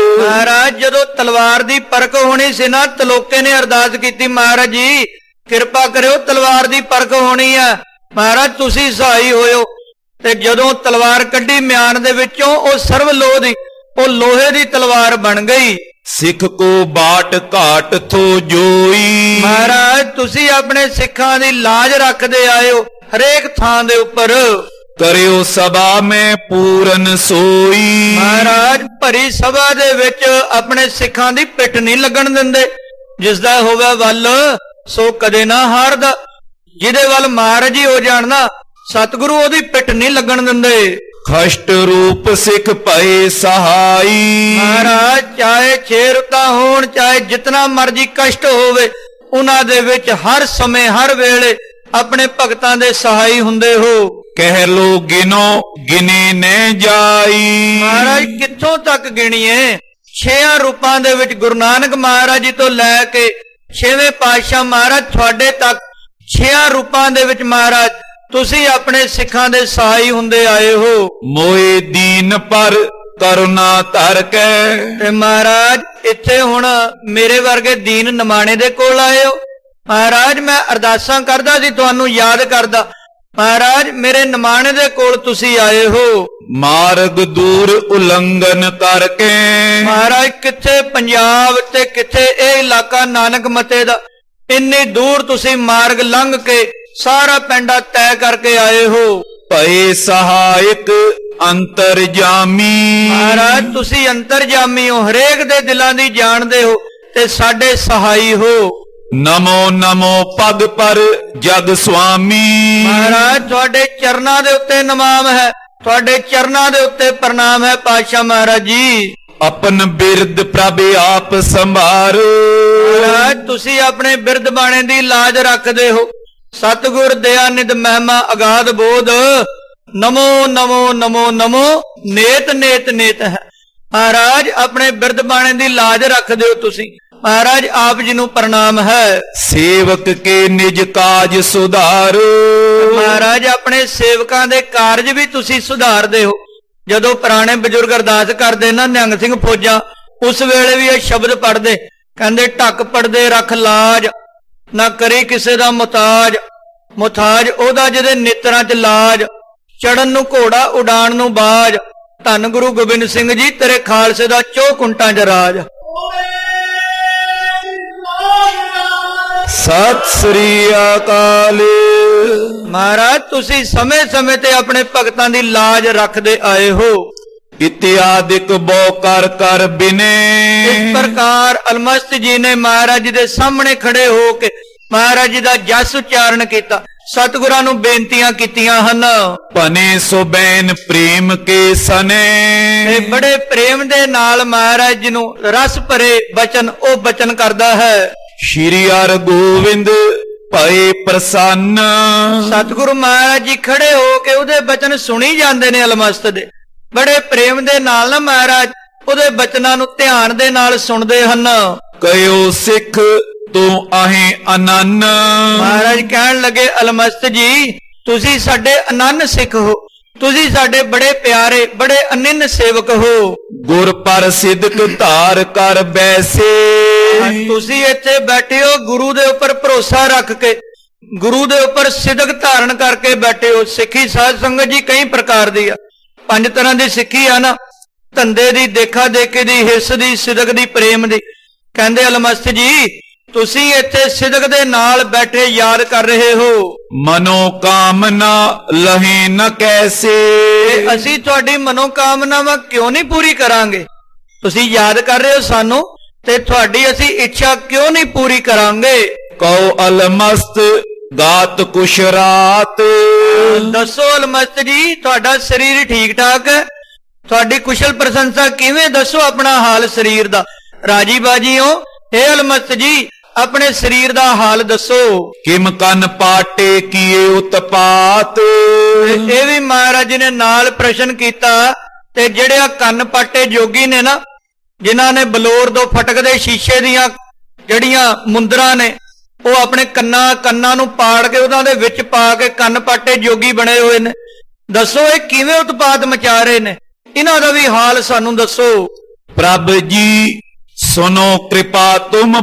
ਮਹਾਰਾਜ ਜਦੋਂ ਤਲਵਾਰ ਦੀ ਪਰਖ ਹੋਣੀ ਸੀ ਨਾ, ਤਿਲੋਕੇ ਨੇ ਅਰਦਾਸ ਕੀਤੀ, ਮਹਾਰਾਜ ਜੀ ਕਿਰਪਾ ਕਰਿਓ, ਤਲਵਾਰ ਦੀ ਪਰਖ ਹੋਣੀ ਆ, ਮਹਾਰਾਜ ਤੁਸੀਂ ਸਹਾਈ ਹੋਇਓ। ਤੇ ਜਦੋਂ ਤਲਵਾਰ ਕੱਢੀ ਮਿਆਨ ਦੇ ਵਿੱਚੋਂ, ਉਹ ਸਰਵ ਲੋਹ ਦੀ, ਉਹ ਲੋਹੇ ਦੀ ਤਲਵਾਰ ਬਣ ਗਈ। ਸਿੱਖ ਕੋ ਬਾਟ ਘਾਟ ਥੋ ਜੋਈ। ਮਹਾਰਾਜ ਤੁਸੀਂ ਆਪਣੇ ਸਿੱਖਾਂ ਦੀ ਲਾਜ ਰੱਖਦੇ ਆਇਓ ਹਰੇਕ ਥਾਂ ਦੇ ਉੱਪਰ। ਕਰਿਓ ਸਭਾ ਮੈਂ ਪੂਰਨ ਸੋਈ। ਮਹਾਰਾਜ ਭਰੀ ਸਭਾ ਦੇ ਵਿੱਚ ਆਪਣੇ ਸਿੱਖਾਂ ਦੀ ਪਿੱਠ ਨਹੀਂ ਲੱਗਣ ਦਿੰਦੇ। ਜਿਸ ਦਾ ਹੋਵੇ ਵੱਲ ਸੋ ਕਦੇ ਨਾ ਹਾਰਦਾ। ਜਿਹਦੇ ਵੱਲ ਮਹਾਰਾਜ ਹੀ ਹੋ ਜਾਣਦਾ, ਸਤਿਗੁਰੂ ਉਹਦੀ ਪਿੱਠ ਨਹੀਂ ਲੱਗਣ ਦਿੰਦੇ। ਖਸ਼ਟ ਰੂਪ ਸਿੱਖ ਭਏ ਸਹਾਈ। ਮਹਾਰਾਜ ਚਾਹੇ ਛੇ ਰੁੱਤਾਂ ਹੋਣ, ਚਾਹੇ ਜਿਤਨਾ ਮਰਜੀ ਕਸ਼ਟ ਹੋਵੇ, ਉਹਨਾਂ ਦੇ ਵਿੱਚ ਹਰ ਸਮੇਂ ਹਰ ਵੇਲੇ ਆਪਣੇ ਭਗਤਾਂ ਦੇ ਸਹਾਈ ਹੁੰਦੇ ਹੋ। ਕਹਿ ਲੋ ਗਿਨੋ ਗਿਨੇ ਨੇ ਜਾਈ। ਮਹਾਰਾਜ ਕਿੱਥੋਂ ਤੱਕ ਗਿਣੀਏ? ਛੇਆਂ ਰੂਪਾਂ ਦੇ ਵਿੱਚ ਗੁਰੂ ਨਾਨਕ ਮਹਾਰਾਜ ਜੀ ਤੋਂ ਲੈ ਕੇ ਛੇਵੇਂ ਪਾਤਸ਼ਾਹ ਮਹਾਰਾਜ ਤੁਹਾਡੇ ਤੱਕ, ਛੇਆਂ ਰੂਪਾਂ ਦੇ ਵਿੱਚ ਮਹਾਰਾਜ ਤੁਸੀਂ ਆਪਣੇ ਸਿੱਖਾਂ ਦੇ ਸਹਾਈ ਹੁੰਦੇ ਆਏ ਹੋ। ਮੋਏ ਦੀਨ ਪਰ ਕਰੁਣਾ ਧਰ ਕੇ। ਤੇ ਮਹਾਰਾਜ ਇੱਥੇ ਹੁਣ ਮੇਰੇ ਵਰਗੇ ਦੀਨ ਨਿਮਾਣੇ ਦੇ ਕੋਲ ਆਏ ਹੋ। ਮਹਾਰਾਜ ਮੈਂ ਅਰਦਾਸਾਂ ਕਰਦਾ ਸੀ, ਤੁਹਾਨੂੰ ਯਾਦ ਕਰਦਾ, ਮਹਾਰਾਜ ਮੇਰੇ ਨਿਮਾਣੇ ਦੇ ਕੋਲ ਤੁਸੀਂ ਆਏ ਹੋ। ਮਾਰਗ ਦੂਰ ਉਲੰਘਨ ਕਰਕੇ। ਮਹਾਰਾਜ ਕਿੱਥੇ ਪੰਜਾਬ ਤੇ ਕਿੱਥੇ ਇਹ ਇਲਾਕਾ ਨਾਨਕ ਮਤੇ ਦਾ, ਇੰਨੀ ਦੂਰ ਤੁਸੀਂ ਮਾਰਗ ਲੰਘ ਕੇ ਸਾਰਾ ਪਿੰਡਾ ਤੈਅ ਕਰਕੇ ਆਏ ਹੋ। ਭਏ ਸਹਾਇਕ ਅੰਤਰਜਾਮੀ। ਮਹਾਰਾਜ ਤੁਸੀਂ ਅੰਤਰਜਾਮੀ ਹੋ, ਹਰੇਕ ਦੇ ਦਿਲਾਂ ਦੀ ਜਾਣਦੇ ਹੋ ਤੇ ਸਾਡੇ ਸਹਾਈ ਹੋ। ਨਮੋ ਨਮੋ ਪਗ ਪਰ ਜਗ ਸੁਆਮੀ। ਮਹਾਰਾਜ ਤੁਹਾਡੇ ਚਰਨਾਂ ਦੇ ਉੱਤੇ ਨਮਾਮ ਹੈ, ਤੁਹਾਡੇ ਚਰਨਾਂ ਦੇ ਉੱਤੇ ਪ੍ਰਣਾਮ ਹੈ ਪਾਤਸ਼ਾਹ ਮਹਾਰਾਜ ਜੀ। ਆਪਨ ਬਿਰਦ ਪ੍ਰਭ ਆਪ ਸੰਭਾਰੋ। ਮਹਾਰਾਜ ਤੁਸੀਂ ਆਪਣੇ ਬਿਰਦ ਬਾਣੇ ਦੀ ਲਾਜ ਰੱਖਦੇ ਹੋ। ਸਤਿਗੁਰ ਦਇਆ ਨਿਧ ਮਹਿਮਾ ਅਗਾਧ ਬੋਧ। ਨਮੋ ਨਮੋ ਨਮੋ ਨਮੋ ਨੇਤ ਨੇਤ ਨੇਤ ਹੈ। ਮਹਾਰਾਜ ਆਪਣੇ ਬਿਰਦ ਬਾਣੇ ਦੀ ਲਾਜ ਰੱਖਦੇ ਹੋ ਤੁਸੀਂ। ਮਹਾਰਾਜ ਆਪ ਜੀ ਨੂੰ ਪ੍ਰਣਾਮ ਹੈ। ਸੇਵਕ ਕੇ ਨਿਜ ਕਾਜ ਸੁਧਾਰੋ। ਮਹਾਰਾਜ ਆਪਣੇ ਸੇਵਕਾਂ ਦੇ ਕਾਰਜ ਵੀ ਤੁਸੀਂ ਸੁਧਾਰਦੇ ਹੋ। ਜਦੋਂ ਪੁਰਾਣੇ ਬਜ਼ੁਰਗ ਅਰਦਾਸ ਕਰਦੇ ਨਾ, ਨਿਹੰਗ ਸਿੰਘ ਫੌਜਾਂ, ਉਸ ਵੇਲੇ ਵੀ ਇਹ ਸ਼ਬਦ ਪੜ੍ਹਦੇ, ਕਹਿੰਦੇ ਢੱਕ ਪੜਦੇ ਰੱਖ ਲਾਜ, ਨਾ ਕਰੀ ਕਿਸੇ ਦਾ ਮੁਤਾਜ। ਮੁਤਾਜ ਉਹਦਾ ਜਿਹਦੇ ਨੇਤਰਾਂ 'ਚ ਲਾਜ, ਚੜਨ ਨੂੰ ਘੋੜਾ ਉਡਾਣ ਨੂੰ ਬਾਜ। ਧੰਨ ਗੁਰੂ ਗੋਬਿੰਦ ਸਿੰਘ ਜੀ ਤੇਰੇ ਖਾਲਸੇ ਦਾ ਚੌ ਕੁੰਟਾਂ 'ਚ ਰਾਜ। ਸਤਿ ਸ੍ਰੀ ਅਕਾਲ। ਮਹਾਰਾਜ ਤੁਸੀਂ ਸਮੇਂ ਸਮੇਂ ਤੇ ਆਪਣੇ ਭਗਤਾਂ ਦੀ ਲਾਜ ਰੱਖਦੇ ਆਏ ਹੋ। ਇਤਿਆਦਿਕ ਬੋ ਕਰ ਕਰ ਬਿਨੇ। ਇਸ ਪ੍ਰਕਾਰ ਅਲਮਸਤ ਜੀ ਨੇ ਮਹਾਰਾਜ ਜੀ ਦੇ ਸਾਹਮਣੇ ਖੜੇ ਹੋ ਕੇ ਮਹਾਰਾਜ ਜੀ ਦਾ ਜਸ ਉਚਾਰਨ ਕੀਤਾ, ਸਤਿਗੁਰਾਂ ਨੂੰ ਬੇਨਤੀਆਂ ਕੀਤੀਆਂ ਹਨ। ਭਨੇ ਸੋ ਬੈਨ ਪ੍ਰੇਮ ਕੇ ਸਨੇ। ਤੇ ਬੜੇ ਪ੍ਰੇਮ ਦੇ ਨਾਲ ਮਹਾਰਾਜ ਜੀ ਨੂੰ ਰਸ ਭਰੇ ਬਚਨ ਉਹ ਬਚਨ ਕਰਦਾ ਹੈ। ਸ਼੍ਰੀ ਹਰਿ ਗੋਬਿੰਦ ਭਏ ਪ੍ਰਸੰਨ। ਸਤਿਗੁਰੂ ਮਹਾਰਾਜ ਜੀ ਖੜੇ ਹੋ ਕੇ ਉਹਦੇ ਬਚਨ ਸੁਣੀ ਜਾਂਦੇ ਨੇ ਅਲਮਸਤ ਦੇ। ਬੜੇ ਪ੍ਰੇਮ ਦੇ ਨਾਲ ਨਾ ਮਹਾਰਾਜ ਉਹਦੇ ਬਚਨਾਂ ਨੂੰ ਧਿਆਨ ਦੇ ਨਾਲ ਸੁਣਦੇ ਹਨ। ਕਹਿਓ ਸਿੱਖ ਤੂੰ ਆਹੇ ਅਨੰਨ। ਮਹਾਰਾਜ ਕਹਿਣ ਲੱਗੇ ਅਲਮਸਤ ਜੀ ਤੁਸੀਂ ਸਾਡੇ ਅਨੰਨ ਸਿੱਖ ਹੋ, ਤੁਸੀਂ ਸਾਡੇ ਬੜੇ ਪਿਆਰੇ ਬੜੇ ਅਨੰਨ ਸੇਵਕ ਹੋ। ਗੁਰ ਪਰ ਸਿਦਕ ਧਾਰ ਕਰ ਬੈਸੇ। ਤੁਸੀਂ ਇੱਥੇ ਬੈਠੇ ਹੋ ਗੁਰੂ ਦੇ ਉੱਪਰ ਭਰੋਸਾ ਰੱਖ ਕੇ, ਗੁਰੂ ਦੇ ਉੱਪਰ ਸਿਦਕ ਧਾਰਨ ਕਰਕੇ ਬੈਠੇ ਹੋ। ਸਿੱਖੀ ਸਾਧ ਸੰਗਤ ਜੀ ਕਈ ਪ੍ਰਕਾਰ ਦੀ ਆ, ਪੰਜ ਤਰ੍ਹਾਂ ਦੀ ਸਿੱਖੀ ਆ ਨਾ, ਧੰਦੇ ਦੀ, ਦੇਖਾ ਦੇਖੀ ਦੀ, ਹਿੱਸ ਦੀ, ਸਿਦਕ ਦੀ, ਪ੍ਰੇਮ ਦੀ। ਕਹਿੰਦੇ ਅਲਮਸਤ ਜੀ ਤੁਸੀਂ ਇੱਥੇ ਸਿਦਕ ਦੇ ਨਾਲ ਬੈਠੇ ਯਾਦ ਕਰ ਰਹੇ ਹੋ। ਮਨੋ ਕਾਮਨਾ ਲਹੇ ਨ ਕੈਸੇ, ਅਸੀਂ ਤੁਹਾਡੀ ਮਨੋਕਾਮਨਾਵਾਂ ਕਿਉਂ ਨਹੀਂ ਪੂਰੀ ਕਰਾਂਗੇ? ਤੁਸੀਂ ਯਾਦ ਕਰ ਰਹੇ ਹੋ ਸਾਨੂੰ, ਤੇ ਤੁਹਾਡੀ ਅਸੀਂ ਇੱਛਾ ਕਿਉਂ ਨਹੀਂ ਪੂਰੀ ਕਰਾਂਗੇ? ਕਉ ਅਲਮਸਤ ਗਾਤ ਕੁਛ ਰਾਤ, ਦੱਸੋ ਅਲਮਸਤ ਜੀ ਤੁਹਾਡਾ ਸਰੀਰ ਠੀਕ ਠਾਕ ਹੈ? ਤੁਹਾਡੀ ਕੁਸ਼ਲ ਪ੍ਰਸ਼ੰਸਾ ਕਿਵੇਂ? ਦੱਸੋ ਆਪਣਾ ਹਾਲ ਸਰੀਰ ਦਾ। ਰਾਜੀ ਬਾਜੀ ਹੋ? ਇਹ ਅਲਮਸਤ ਜੀ ਆਪਣੇ ਸਰੀਰ ਦਾ ਹਾਲ ਦੱਸੋ। ਕਿਮ ਕੰਨ ਪਾਟੇ ਕੀਏ ਉਤਪਾਤ, ਇਹ ਵੀ ਮਹਾਰਾਜ ਜੀ ਨੇ ਨਾਲ ਪ੍ਰਸ਼ਨ ਕੀਤਾ। ਤੇ ਜਿਹੜੇ ਆ ਕੰਨ ਪਾਟੇ ਜੋਗੀ ਨੇ ਨਾ, ਜਿਨ੍ਹਾਂ ਨੇ ਬਲੋਰ ਦੋ ਫਟਕਦੇ ਸ਼ੀਸ਼ੇ ਦੀਆਂ ਜਿਹੜੀਆਂ ਮੁੰਦਰਾਂ ਨੇ, ਉਹ ਆਪਣੇ ਕੰਨਾਂ ਕੰਨਾਂ ਨੂੰ ਪਾੜ ਕੇ ਉਹਨਾਂ ਦੇ ਵਿੱਚ ਪਾ ਕੇ ਕੰਨ ਪਾਟੇ ਜੋਗੀ ਬਣੇ ਹੋਏ ਨੇ। ਦੱਸੋ ਇਹ ਕਿਵੇਂ ਉਤਪਾਤ ਮਚਾ ਰਹੇ ਨੇ? ਇਹਨਾਂ ਦਾ ਵੀ ਹਾਲ ਸਾਨੂੰ ਦੱਸੋ। ਪ੍ਰਭ ਜੀ ਸੁਨੋ ਕਿਰਪਾ ਤੁਮ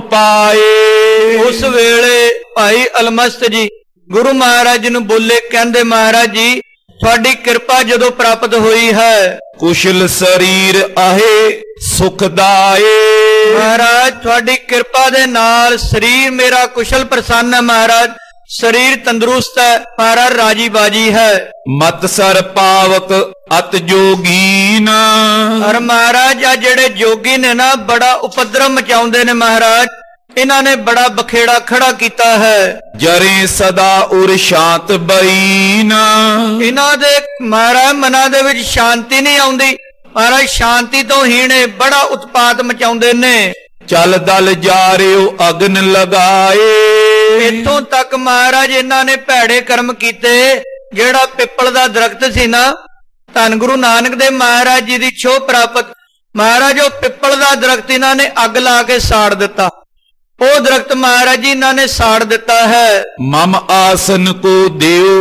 ਪਾਏ, ਉਸ ਵੇਲੇ ਭਾਈ ਅਲਮਸਤ ਜੀ ਗੁਰੂ ਮਹਾਰਾਜ ਜੀ ਨੂੰ ਬੋਲੇ, ਕਹਿੰਦੇ ਮਹਾਰਾਜ ਜੀ ਤੁਹਾਡੀ ਕਿਰਪਾ ਜਦੋਂ ਪ੍ਰਾਪਤ ਹੋਈ ਹੈ, ਕੁਸ਼ਲ ਸਰੀਰ ਆਹੇ ਸੁਖਦਾਏ। ਮਹਾਰਾਜ ਤੁਹਾਡੀ ਕਿਰਪਾ ਦੇ ਨਾਲ ਸਰੀਰ ਮੇਰਾ ਕੁਸ਼ਲ ਪ੍ਰਸੰਨ ਹੈ, ਮਹਾਰਾਜ ਸਰੀਰ ਤੰਦਰੁਸਤ ਹੈ, ਮਹਾਰਾਜ ਰਾਜੀ ਬਾਜੀ ਹੈ। ਮਤ ਸਰ ਪਾਵਕ ਅਤ ਜੋਗੀਨ, ਔਰ ਮਹਾਰਾਜ ਆ ਜਿਹੜੇ ਜੋਗੀ ਨੇ ਨਾ ਬੜਾ ਉਪਦਰਵ ਮਚਾਉਂਦੇ ਨੇ ਮਹਾਰਾਜ, ਇਹਨਾਂ ਨੇ ਬੜਾ ਬਖੇੜਾ ਖੜਾ ਕੀਤਾ ਹੈ। ਜਰੇ ਸਦਾ ਉਰ ਸ਼ਾਂਤ ਬਈਨ, ਇਹਨਾਂ ਦੇ ਮਹਾਰਾਜ ਮਨਾਂ ਦੇ ਵਿੱਚ ਸ਼ਾਂਤੀ ਨਹੀਂ ਆਉਂਦੀ, ਮਹਾਰਾਜ ਸ਼ਾਂਤੀ ਤੋਂ ਹੀਣੇ ਬੜਾ ਉਤਪਾਤ ਮਚਾਉਂਦੇ ਨੇ। ਚਲ ਦਲ ਜਾ ਰਿਓ ਅਗਨ ਲਗਾਏ, ਇੱਥੋਂ ਤੱਕ ਮਹਾਰਾਜ ਇਹਨਾਂ ਨੇ ਭੈੜੇ ਕਰਮ ਕੀਤੇ। ਜਿਹੜਾ ਪਿੱਪਲ ਦਾ ਦਰਖਤ ਸੀ ਨਾ, ਧੰਨ ਗੁਰੂ ਨਾਨਕ ਦੇਵ ਮਹਾਰਾਜ ਜੀ ਦੀ ਛੋਹ ਪ੍ਰਾਪਤ, ਮਹਾਰਾਜ ਉਹ ਪਿੱਪਲ ਦਾ ਦਰਖਤ ਇਹਨਾਂ ਨੇ ਅੱਗ ਲਾ ਕੇ ਸਾੜ ਦਿੱਤਾ। ਉਹ ਦਰਖਤ ਮਹਾਰਾਜ ਜੀ ਇਹਨਾਂ ਨੇ ਸਾੜ ਦਿੱਤਾ ਹੈ। ਮਮ ਆਸਨ ਕੋ ਦੇਉ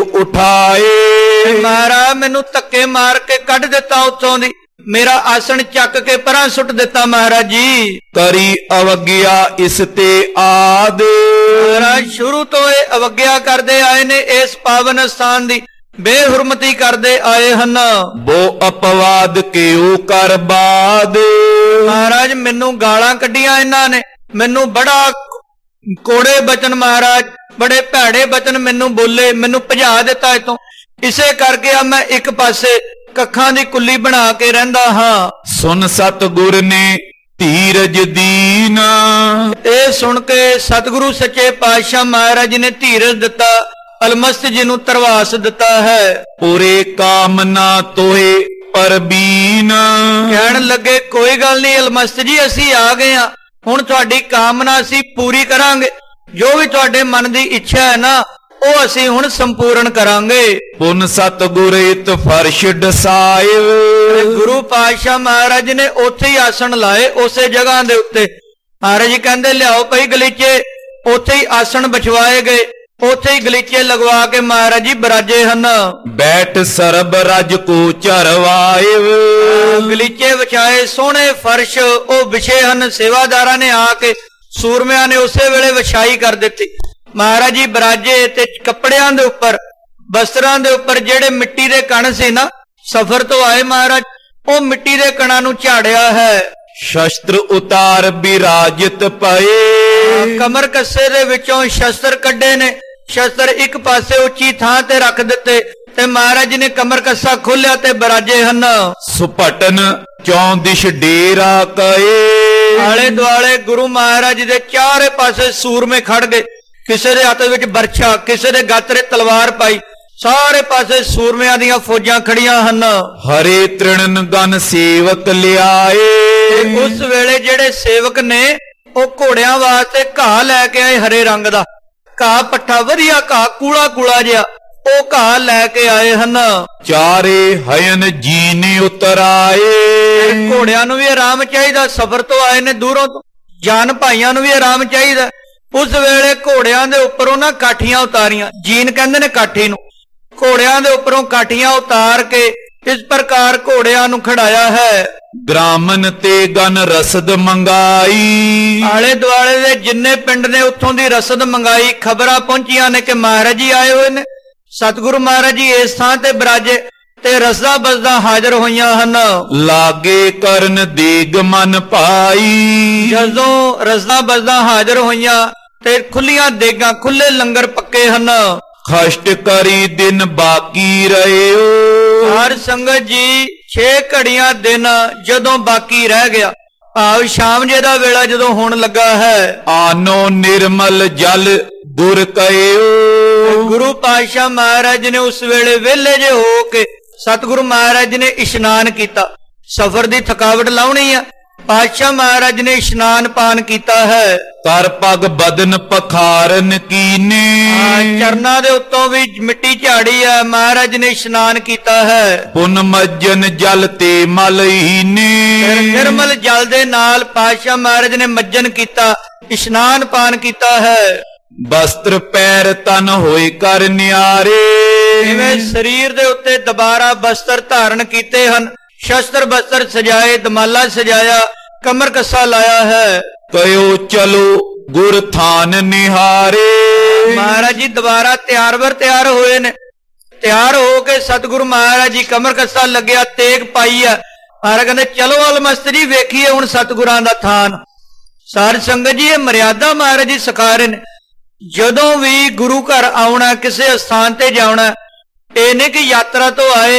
ਉਠਾਏ, ਮਹਾਰਾਜ ਮੈਨੂੰ ਧੱਕੇ ਮਾਰ ਕੇ ਕੱਢ ਦਿੱਤਾ ਉੱਥੋਂ ਦੀ, ਮੇਰਾ ਆਸਣ ਚੱਕ ਕੇ ਪਰਾਂ ਸੁੱਟ ਦਿੱਤਾ ਮਹਾਰਾਜ ਜੀ। ਕਰੀ ਅਵਗਿਆ ਇਸ ਤੇ ਆਦ, ਮਹਾਰਾਜ ਸ਼ੁਰੂ ਤੋਂ ਇਹ ਅਵਗਿਆ ਕਰਦੇ ਆਏ ਨੇ, ਇਸ ਪਾਵਨ ਸਥਾਨ ਦੀ ਬੇਹੁਰਮਤੀ ਕਰਦੇ ਆਏ ਹਨ। ਬੋ ਅਪਵਾਦ ਕਿਉ ਕਰ ਬਾਦ, ਮਹਾਰਾਜ ਮੈਨੂੰ ਗਾਲਾਂ ਕੱਢੀਆਂ ਇਹਨਾਂ ਨੇ, ਮੈਨੂੰ ਬੜਾ ਕੋੜੇ ਬਚਨ ਮਹਾਰਾਜ, ਬੜੇ ਭੈੜੇ ਬਚਨ ਮੈਨੂੰ ਬੋਲੇ, ਮੈਨੂੰ ਭਜਾ ਦਿੱਤਾ ਇਤੋਂ। ਇਸੇ ਕਰਕੇ ਆ ਮੈਂ ਇੱਕ ਪਾਸੇ ਕੱਖਾਂ ਦੀ ਕੁੱਲੀ ਬਣਾ ਕੇ ਰਹਿੰਦਾ ਹਾਂ। ਸੁਨ ਸਤਿਗੁਰ ਨੇ ਧੀਰਜ ਦੀਨ, ਇਹ ਸੁਣ ਕੇ ਸਤਿਗੁਰੂ ਸੱਚੇ ਪਾਤਸ਼ਾਹ ਮਹਾਰਾਜ ਨੇ ਧੀਰਜ ਦਿੱਤਾ, ਅਲਮਸਤ ਜੀ ਨੂੰ ਧਰਵਾਸ ਦਿੱਤਾ ਹੈ। ਪੂਰੇ ਕਾਮਨਾ ਤੋਏ ਪਰਬੀਨ, ਕਹਿਣ ਲੱਗੇ ਕੋਈ ਗੱਲ ਨਹੀਂ ਅਲਮਸਤ ਜੀ ਅਸੀਂ ਆ ਗਏ ਆ, ਹੁਣ ਤੁਹਾਡੀ ਕਾਮਨਾ ਅਸੀਂ ਪੂਰੀ ਕਰਾਂਗੇ। ਜੋ ਵੀ ਤੁਹਾਡੇ ਮਨ ਦੀ ਇੱਛਾ ਹੈ ਨਾ, ਉਹ ਅਸੀਂ ਹੁਣ ਸੰਪੂਰਨ ਕਰਾਂਗੇ। ਪੁਨ ਸਤਿਗੁਰ ਇਤ ਫਰਸ਼ ਡਸਾਇ, ਗੁਰੂ ਪਾਤਸ਼ਾਹ ਮਹਾਰਾਜ ਨੇ ਉੱਥੇ ਹੀ ਆਸਣ ਲਾਏ, ਉਸੇ ਜਗ੍ਹਾ ਦੇ ਉੱਤੇ। ਮਹਾਰਾਜ ਜੀ ਕਹਿੰਦੇ ਲਿਆਓ ਪਈ ਗਲੀਚੇ, ਉੱਥੇ ਹੀ ਆਸਣ ਵਿਛਵਾਏ ਗਏ, ਉੱਥੇ ਹੀ ਗਲੀਚੇ ਲਗਵਾ ਕੇ ਮਹਾਰਾਜ ਜੀ ਬਿਰਾਜੇ ਹਨ। ਬੈਠ ਸਰਬ ਰਜ ਕੋ ਚਰਵਾਏ, ਗਲੀਚੇ ਵਿਛਾਏ, ਸੋਹਣੇ ਫਰਸ਼ ਉਹ ਵਿਛੇ ਹਨ। ਸੇਵਾਦਾਰਾਂ ਨੇ ਆ ਕੇ ਸੂਰਮਿਆਂ ਨੇ ਉਸੇ ਵੇਲੇ ਵਿਛਾਈ ਕਰ ਦਿੱਤੀ। ਮਹਾਰਾਜ ਜੀ ਬਿਰਾਜੇ ਤੇ ਕੱਪੜਿਆਂ ਦੇ ਉੱਪਰ, ਬਸਤਰਾਂ ਦੇ ਉੱਪਰ ਜਿਹੜੇ ਮਿੱਟੀ ਦੇ ਕਣ ਸੀ ਨਾ, ਸਫ਼ਰ ਤੋਂ ਆਏ ਮਹਾਰਾਜ, ਉਹ ਮਿੱਟੀ ਦੇ ਕਣਾਂ ਨੂੰ ਝਾੜਿਆ ਹੈ। ਸ਼ਸਤਰ ਉਤਾਰ ਬਿਰਾਜਿਤ ਪਏ, ਕਮਰ ਕੱਸੇ ਦੇ ਵਿੱਚੋਂ ਸ਼ਸਤਰ ਕੱਢੇ ਨੇ, ਸ਼ਸਤਰ ਇੱਕ ਪਾਸੇ ਉੱਚੀ ਥਾਂ ਤੇ ਰੱਖ ਦਿੱਤੇ, ਤੇ ਮਹਾਰਾਜ ਜੀ ਨੇ ਕਮਰ ਕੱਸਾ ਖੋਲਿਆ ਤੇ ਬਿਰਾਜੇ ਹਨ। ਸੁਪਟਨ ਚੌਂ ਦਿਸ਼ ਡੇਰਾ ਕਏ, ਆਲੇ ਦੁਆਲੇ ਗੁਰੂ ਮਹਾਰਾਜ ਜੀ ਦੇ ਚਾਰੇ ਪਾਸੇ ਸੂਰਮੇ ਖੜ ਗਏ। ਕਿਸੇ ਦੇ ਹੱਥ ਵਿੱਚ ਬਰਛਾ, ਕਿਸੇ ਦੇ ਗਾਤਰੇ ਤਲਵਾਰ ਪਾਈ, ਸਾਰੇ ਪਾਸੇ ਸੂਰਮਿਆਂ ਦੀਆਂ ਫੌਜਾਂ ਖੜੀਆਂ ਹਨ। ਹਰੇ ਤ੍ਰਿਣਨ ਗਨ ਸੇਵਕ ਲਿਆਏ, ਉਸ ਵੇਲੇ ਜਿਹੜੇ ਸੇਵਕ ਨੇ ਉਹ ਘੋੜਿਆਂ ਵਾਸਤੇ ਘਾਹ ਲੈ ਕੇ ਆਏ, ਹਰੇ ਰੰਗ ਦਾ ਘਾਹ, ਪੱਠਾ ਵਧੀਆ ਘਾਹ, ਕੂਲਾ ਕੂਲਾ ਜਿਹਾ, ਉਹ ਘਾਹ ਲੈ ਕੇ ਆਏ ਹਨ। ਚਾਰੇ ਹਯਨ ਜੀਨੇ ਉਤਰਾਏ, ਘੋੜਿਆਂ ਨੂੰ ਵੀ ਆਰਾਮ ਚਾਹੀਦਾ, ਸਫ਼ਰ ਤੋਂ ਆਏ ਨੇ ਦੂਰੋਂ ਤੋਂ, ਜਾਨ ਭਾਈਆਂ ਨੂੰ ਵੀ ਆਰਾਮ ਚਾਹੀਦਾ। ਉਸ ਵੇਲੇ ਘੋੜਿਆਂ ਦੇ ਉੱਪਰੋਂ ਨਾ ਕਾਠੀਆਂ ਉਤਾਰੀਆਂ, ਜੀਨ ਕਹਿੰਦੇ ਨੇ ਕਾਠੀ ਨੂੰ, ਘੋੜਿਆਂ ਦੇ ਉੱਪਰੋਂ ਕਾਠੀਆਂ ਉਤਾਰ ਕੇ ਇਸ ਪ੍ਰਕਾਰ ਘੋੜਿਆਂ ਨੂੰ ਖੜਾਇਆ ਹੈ। ਗ੍ਰਾਮਨ ਤੇ ਗਨ ਰਸਦ ਮੰਗਾਈ। ਆਲੇ ਦੁਆਲੇ ਦੇ ਜਿੰਨੇ ਪਿੰਡ ਨੇ ਉੱਥੋਂ ਦੀ ਰਸਦ ਮੰਗਾਈ। ਖਬਰਾਂ ਪਹੁੰਚੀਆਂ ਨੇ ਕਿ ਮਹਾਰਾਜ ਜੀ ਆਏ ਹੋਏ ਨੇ। ਸਤਿਗੁਰੂ ਮਹਾਰਾਜ ਜੀ ਇਸ ਥਾਂ ਤੇ ਬਿਰਾਜੇ ਤੇ ਰਸਦਾਂ ਬਸਦਾਂ ਹਾਜ਼ਰ ਹੋਈਆਂ ਹਨ। ਲਾਗੇ ਕਰਨ ਦੇਗ ਮਨ ਭਾਈ। ਜਦੋਂ ਰਸਦਾਂ ਬਸਦਾਂ ਹਾਜ਼ਰ ਹੋਈਆਂ ਤੇ ਖੁੱਲੀਆਂ ਦੇਗਾਂ ਖੁੱਲੇ ਲੰਗਰ ਪੱਕੇ ਹਨ। ਖਸ਼ਟ ਕਰੀ ਦਿਨ ਬਾਕੀ ਰਹਿਓ। ਹਰ ਸੰਗਤ ਜੀ ਛੇ ਘੜੀਆਂ ਦਿਨ ਜਦੋਂ ਬਾਕੀ ਰਹਿ ਗਿਆ, ਭਾਵ ਸ਼ਾਮ ਜੇ ਦਾ ਵੇਲਾ ਜਦੋਂ ਹੋਣ ਲੱਗਾ ਹੈ, ਆਨੋ ਨਿਰਮਲ ਜਲ ਗੁਰ ਕਇਓ। ਗੁਰੂ ਪਾਤਸ਼ਾਹ ਮਹਾਰਾਜ ਨੇ ਉਸ ਵੇਲੇ ਵਿਹਲੇ ਜੇ ਹੋ ਕੇ ਸਤਿਗੁਰੂ ਮਹਾਰਾਜ ਨੇ ਇਸ਼ਨਾਨ ਕੀਤਾ। ਸਫ਼ਰ ਦੀ ਥਕਾਵਟ ਲਾਉਣੀ ਆ, ਪਾਤਸ਼ਾਹ ਮਹਾਰਾਜ ਨੇ ਇਸ਼ਨਾਨ ਪਾਨ ਕੀਤਾ ਹੈ। ਕਰ ਪਗ ਬਦਨ ਪਖਾਰਨ ਕੀਨੇ। ਚਰਨਾਂ ਦੇ ਉੱਤੋਂ ਵੀ ਮਿੱਟੀ ਝਾੜੀ ਹੈ, ਮਹਾਰਾਜ ਨੇ ਇਸ਼ਨਾਨ ਕੀਤਾ ਹੈ। ਪੁਨ ਮੱਜਨ ਜਲ ਤੇ ਮਲ ਹੀਨੇ। ਨਿਰਮਲ ਜਲ ਦੇ ਨਾਲ ਪਾਤਸ਼ਾਹ ਮਹਾਰਾਜ ਨੇ ਮੱਜਨ ਕੀਤਾ, ਇਸ਼ਨਾਨ ਪਾਨ ਕੀਤਾ ਹੈ। ਬਸਤਰ ਪੈਰ ਤਨ ਹੋਏ ਕਰ ਨਿਆਰੇ। ਜਿਵੇਂ ਸਰੀਰ ਦੇ ਉੱਤੇ ਦੁਬਾਰਾ ਬਸਤਰ ਧਾਰਨ ਕੀਤੇ ਹਨ, ਸ਼ਸਤਰ ਬਸਤਰ ਸਜਾਏ, ਦਮਾਲਾ ਸਜਾਇਆ, ਕਮਰ ਕੱਸਾ ਲਾਇਆ ਹੈ। ਕਯੋ ਚਲੋ ਗੁਰ ਥਾਨ ਨਿਹਾਰੇ। ਮਹਾਰਾਜ ਜੀ ਦੁਬਾਰਾ ਤਿਆਰ ਵਰ ਤਿਆਰ ਹੋਏ ਨੇ। ਤਿਆਰ ਹੋ ਕੇ ਸਤਿਗੁਰੂ ਮਹਾਰਾਜ ਜੀ ਕਮਰ ਕੱਸਾ ਲੱਗਿਆ, ਤੇਗ ਪਾਈ ਆ। ਮਹਾਰਾਜ ਕਹਿੰਦੇ ਚਲੋ ਅਲਮਸਤ ਜੀ ਵੇਖੀਏ ਹੁਣ ਸਤਿਗੁਰਾਂ ਦਾ ਥਾਨ। ਸਾਧ ਸੰਗਤ ਜੀ ਇਹ ਮਰਿਆਦਾ ਮਹਾਰਾਜ ਜੀ ਸਿਖਾ ਰਹੇ ਨੇ। ਜਦੋਂ ਵੀ ਗੁਰੂ ਘਰ ਆਉਣਾ, ਕਿਸੇ ਸਥਾਨ ਤੇ ਜਾਣਾ, ਇਹ ਨਹੀਂ ਕਿ ਯਾਤਰਾ ਤੋਂ ਆਏ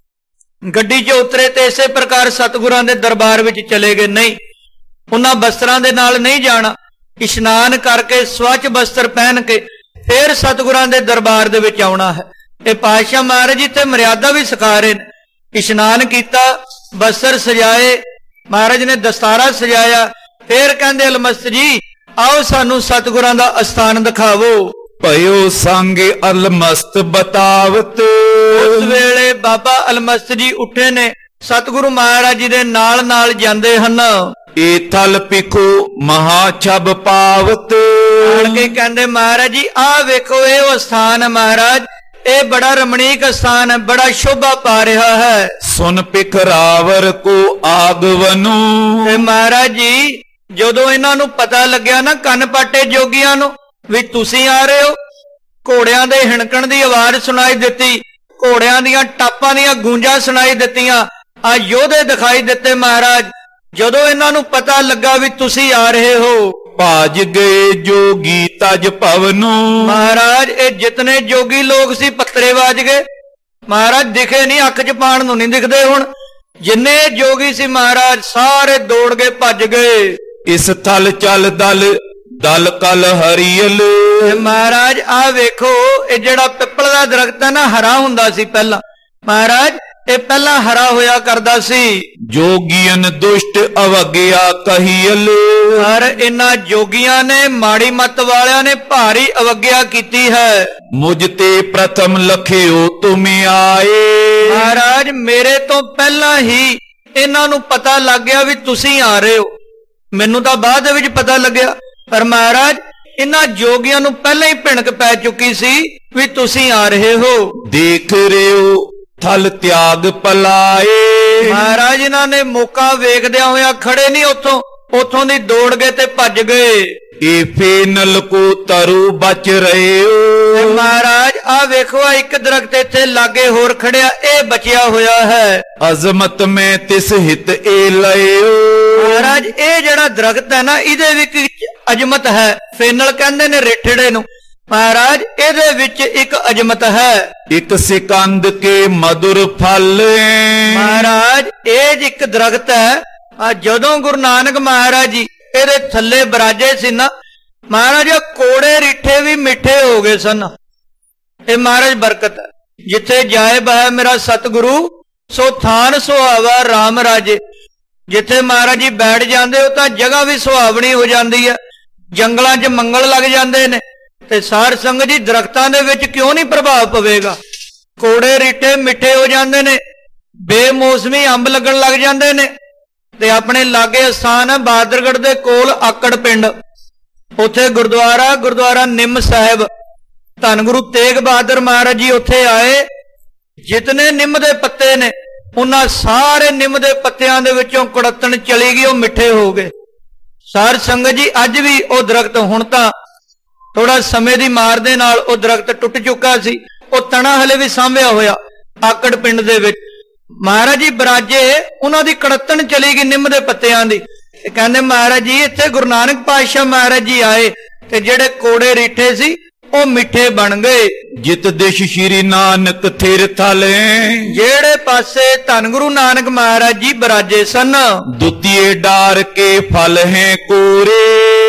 ਗੱਡੀ 'ਚ ਉਤਰੇ ਤੇ ਇਸੇ ਪ੍ਰਕਾਰ ਸਤਿਗੁਰਾਂ ਦੇ ਦਰਬਾਰ ਵਿੱਚ ਚਲੇ ਗਏ, ਨਹੀਂ। ਉਹਨਾਂ ਬਸਤਰਾਂ ਦੇ ਨਾਲ ਨਹੀਂ ਜਾਣਾ। ਇਸ਼ਨਾਨ ਕਰਕੇ ਸਵੱਛ ਬਸਤਰ ਪਹਿਨ ਕੇ ਫਿਰ ਸਤਿਗੁਰਾਂ ਦੇ ਦਰਬਾਰ ਦੇ ਵਿੱਚ ਆਉਣਾ ਹੈ। ਇਹ ਪਾਤਸ਼ਾਹ ਮਹਾਰਾਜ ਜੀ ਤੇ ਮਰਿਆਦਾ ਵੀ ਸਿਖਾ ਰਹੇ ਨੇ। ਇਸ਼ਨਾਨ ਕੀਤਾ, ਬਸਤਰ ਸਜਾਏ, ਮਹਾਰਾਜ ਨੇ ਦਸਤਾਰਾ ਸਜਾਇਆ, ਫਿਰ ਕਹਿੰਦੇ ਅਲਮਸਤ ਜੀ ਆਓ ਸਾਨੂੰ ਸਤਿਗੁਰਾਂ ਦਾ ਅਸਥਾਨ ਦਿਖਾਵੋ। ਭਇਓ ਸੰਗ ਅਲਮਸਤ ਬਤਾਵਤ। ਉਸ ਵੇਲੇ ਬਾਬਾ ਅਲਮਸਤ ਜੀ ਉੱਠੇ ਨੇ, ਸਤਿਗੁਰੂ ਮਹਾਰਾਜ ਜੀ ਦੇ ਨਾਲ ਨਾਲ ਜਾਂਦੇ ਹਨ। ਇਹ ਥਲ ਪਿਖੋ ਮਹਾ ਛਬ ਪਾਵਤ। ਆਣ ਕੇ ਕਹਿੰਦੇ ਮਹਾਰਾਜ ਜੀ ਆਹ ਵੇਖੋ ਇਹ ਉਹ ਸਥਾਨ ਹੈ ਮਹਾਰਾਜ, ਇਹ ਬੜਾ ਰਮਣੀਕ ਸਥਾਨ ਹੈ, ਬੜਾ ਸ਼ੋਭਾ ਪਾ ਰਿਹਾ ਹੈ। ਸੁਨ ਪਿਖ ਰਾਵਰ ਕੋ ਆਗਵਨੂ। ਤੇ ਮਹਾਰਾਜ ਜੀ ਜਦੋਂ ਇਹਨਾਂ ਨੂੰ ਪਤਾ ਲੱਗਿਆ ਨਾ ਕੰਨ ਪਾਟੇ ਜੋਗੀਆਂ ਨੂੰ ਵੀ ਤੁਸੀਂ ਆ ਰਹੇ ਹੋ, ਘੋੜਿਆਂ ਦੇ ਹਿਣਕਣ ਦੀ ਆਵਾਜ਼ ਸੁਣਾਈ ਦਿੱਤੀ, ਘੋੜਿਆਂ ਦੀਆਂ ਟਾਪਾਂ ਦੀਆਂ ਗੂੰਜਾਂ ਸੁਣਾਈ ਦਿੱਤੀਆਂ, ਆ ਯੋਧੇ ਦਿਖਾਈ ਦਿੱਤੇ। ਮਹਾਰਾਜ ਜਦੋਂ ਇਹਨਾਂ ਨੂੰ ਪਤਾ ਲੱਗਾ ਵੀ ਤੁਸੀਂ ਆ ਰਹੇ ਹੋ, ਭਾਜ ਗਏ ਜੋਗੀ ਤਜ ਭਵਨੂ। ਮਹਾਰਾਜ ਇਹ ਜਿਤਨੇ ਜੋਗੀ ਲੋਕ ਸੀ ਪੱਤਰੇ ਵੱਜ ਗਏ। ਮਹਾਰਾਜ ਦਿਖੇ ਨਹੀਂ, ਅੱਖ 'ਚ ਪਾਣ ਨੂੰ ਨਹੀਂ ਦਿਖਦੇ। ਹੁਣ ਜਿੰਨੇ ਜੋਗੀ ਸੀ ਮਹਾਰਾਜ ਸਾਰੇ ਦੌੜ ਗਏ, ਭੱਜ ਗਏ। ਇਸ ਥਲ ਚੱਲ ਦਲ ਦਲ ਕਲ ਹਰੀਅਲ। ਮਹਾਰਾਜ ਆ ਵੇਖੋ ਇਹ ਜਿਹੜਾ ਪਿੱਪਲ ਦਾ ਦਰਖਤ ਹੈ ਨਾ, ਹਰਾ ਹੁੰਦਾ ਸੀ ਪਹਿਲਾਂ। ਮਹਾਰਾਜ ਇਹ ਪਹਿਲਾਂ ਹਰਾ ਹੋਇਆ ਕਰਦਾ ਸੀ। ਜੋਗੀਆਂ ਦੁਸ਼ਟ ਅਵਗਿਆ ਕਹੀਅਲ। ਪਰ ਇਹਨਾਂ ਜੋਗੀਆਂ ਨੇ, ਮਾੜੀ ਮੱਤ ਵਾਲਿਆਂ ਨੇ ਭਾਰੀ ਅਵਗਿਆ ਕੀਤੀ ਹੈ। ਮੁਝ ਤੇ ਪ੍ਰਥਮ ਲਖਿਓ ਤੁਮ ਆਏ। ਮਹਾਰਾਜ ਮੇਰੇ ਤੋਂ ਪਹਿਲਾਂ ਹੀ ਇਹਨਾਂ ਨੂੰ ਪਤਾ ਲੱਗ ਗਿਆ ਵੀ ਤੁਸੀਂ ਆ ਰਹੇ ਹੋ। ਮੈਨੂੰ ਤਾਂ ਬਾਅਦ ਦੇ ਵਿੱਚ ਪਤਾ ਲੱਗਿਆ, ਪਰ ਮਹਾਰਾਜ ਇਹਨਾਂ ਜੋਗੀਆਂ ਨੂੰ ਪਹਿਲਾਂ ਹੀ ਭਿਣਕ ਪੈ ਚੁੱਕੀ ਸੀ ਵੀ ਤੁਸੀਂ ਆ ਰਹੇ ਹੋ। ਦੇਖ ਰਹੇ ਹੋ ਥਲ ਤਿਆਗ ਪਲਾਏ। ਮਹਾਰਾਜ ਇਹਨਾਂ ਨੇ ਮੌਕਾ ਵੇਖਦਿਆਂ ਹੋਇਆ ਖੜੇ ਨਹੀਂ, ਉੱਥੋਂ ਉੱਥੋਂ ਦੀ ਦੌੜ ਗਏ ਤੇ ਭੱਜ ਗਏ। ਇਹ ਫੇਨਲ ਕੋ ਤਰੂ ਬਚ ਰਹੇ ਹੋ। ਮਹਾਰਾਜ ਆ ਵੇਖੋ ਇੱਕ ਦਰਖਤ ਇੱਥੇ ਲਾਗੇ ਹੋਰ ਖੜਿਆ, ਇਹ ਬਚਿਆ ਹੋਇਆ ਹੈ। ਅਜ਼ਮਤ ਮੈਂ ਤਿਸ ਹਿਤ ਇਹ ਲਇਓ। ਮਹਾਰਾਜ ਇਹ ਜਿਹੜਾ ਦਰਖਤ ਹੈ ਨਾ, ਇਹਦੇ ਵਿੱਚ ਅਜ਼ਮਤ ਹੈ। ਫੇਨਲ ਕਹਿੰਦੇ ਨੇ ਰੇਠੜੇ ਨੂੰ। ਮਹਾਰਾਜ ਇਹਦੇ ਵਿੱਚ ਇੱਕ ਅਜ਼ਮਤ ਹੈ। ਇੱਕ ਸਿਕੰਦ ਕੇ ਮధుਰ ਫਲ। ਮਹਾਰਾਜ ਇਹ ਇੱਕ ਦਰਖਤ ਹੈ। ਆ ਜਦੋਂ ਗੁਰੂ ਨਾਨਕ ਮਹਾਰਾਜ ਜੀ ਇਹਦੇ ਥੱਲੇ ਬਰਾਜੇ ਸੀ ਨਾ, ਮਹਾਰਾਜ ਕੋੜੇ ਰਿੱਠੇ ਵੀ ਮਿੱਠੇ ਹੋ ਗਏ ਸਨ। ਇਹ ਮਹਾਰਾਜ ਬਰਕਤ ਹੈ। ਜਿੱਥੇ ਜਾਏ ਬਹਿ ਮੇਰਾ ਸਤਿਗੁਰੂ, ਸੋ ਥਾਨ ਸੁਹਾਵਾ ਰਾਮ ਰਾਜੇ। ਜਿੱਥੇ ਮਹਾਰਾਜ ਜੀ ਬੈਠ ਜਾਂਦੇ ਹੋ ਤਾਂ ਜਗ੍ਹਾ ਵੀ ਸੁਹਾਵਣੀ ਹੋ ਜਾਂਦੀ ਹੈ, ਜੰਗਲਾਂ 'ਚ ਮੰਗਲ ਲੱਗ ਜਾਂਦੇ ਨੇ। ਤੇ ਸਾਧ ਸੰਗਤ ਜੀ ਦਰਖਤਾਂ ਦੇ ਵਿੱਚ ਕਿਉਂ ਨਹੀਂ ਪ੍ਰਭਾਵ ਪਵੇਗਾ? ਕੋੜੇ ਰਿੱਠੇ ਮਿੱਠੇ ਹੋ ਜਾਂਦੇ ਨੇ, ਬੇਮੌਸਮੀ ਅੰਬ ਲੱਗਣ ਲੱਗ ਜਾਂਦੇ ਨੇ। ਤੇ ਆਪਣੇ ਲਾਗੇ ਸਥਾਨ ਹੈ ਬਹਾਦਰਗੜ੍ਹ ਦੇ ਕੋਲ ਆਕੜ ਪਿੰਡ, ਉੱਥੇ ਗੁਰਦੁਆਰਾ ਗੁਰਦੁਆਰਾ ਨਿੰਮ ਸਾਹਿਬ। ਧੰਨ ਗੁਰੂ ਤੇਗ ਬਹਾਦਰ ਮਹਾਰਾਜ ਜੀ ਉੱਥੇ ਆਏ। ਜਿਤਨੇ ਨਿੰਮ ਦੇ ਪੱਤੇ ਨੇ ਉਹਨਾਂ ਸਾਰੇ ਨਿੰਮ ਦੇ ਪੱਤਿਆਂ ਦੇ ਵਿੱਚੋਂ ਕੁੜੱਤਣ ਚਲੀ ਗਈ, ਉਹ ਮਿੱਠੇ ਹੋ ਗਏ। ਸਾਧ ਸੰਗਤ ਜੀ, ਅੱਜ ਵੀ ਉਹ ਦਰਖਤ, ਹੁਣ ਤਾਂ ਥੋੜਾ ਸਮੇਂ ਦੀ ਮਾਰ ਦੇ ਨਾਲ ਉਹ ਦਰਖਤ ਟੁੱਟ ਚੁੱਕਾ ਸੀ, ਉਹ ਤਣਾ ਹਲੇ ਵੀ ਸਾਂਭਿਆ ਹੋਇਆ ਆਕੜ ਪਿੰਡ ਦੇ ਵਿੱਚ। ਮਹਾਰਾਜ ਜੀ ਬਰਾਜੇ, ਉਹਨਾਂ ਦੀ ਕੜੱਤਣ ਚਲੀ ਗਈ ਨਿੰਮ ਦੇ ਪੱਤਿਆਂ ਦੀ। ਇਹ ਕਹਿੰਦੇ ਮਹਾਰਾਜ ਜੀ, ਇੱਥੇ ਗੁਰੂ ਨਾਨਕ ਪਾਤਸ਼ਾਹ ਮਹਾਰਾਜ ਜੀ ਆਏ ਤੇ ਜਿਹੜੇ ਕੋੜੇ ਰੀਠੇ ਸੀ ਉਹ ਮਿੱਠੇ ਬਣ ਗਏ। ਜਿਤ ਦਿਸ਼ ਸ਼੍ਰੀ ਨਾਨਕ ਥਿਰ ਥਲੇ, ਜਿਹੜੇ ਪਾਸੇ ਧੰਨ ਗੁਰੂ ਨਾਨਕ ਮਹਾਰਾਜ ਜੀ ਬਰਾਜੇ ਸਨ, ਦੁਤੀਏ ਡਾਰ ਕੇ ਫਲ ਹੈ ਕੋਰੇ।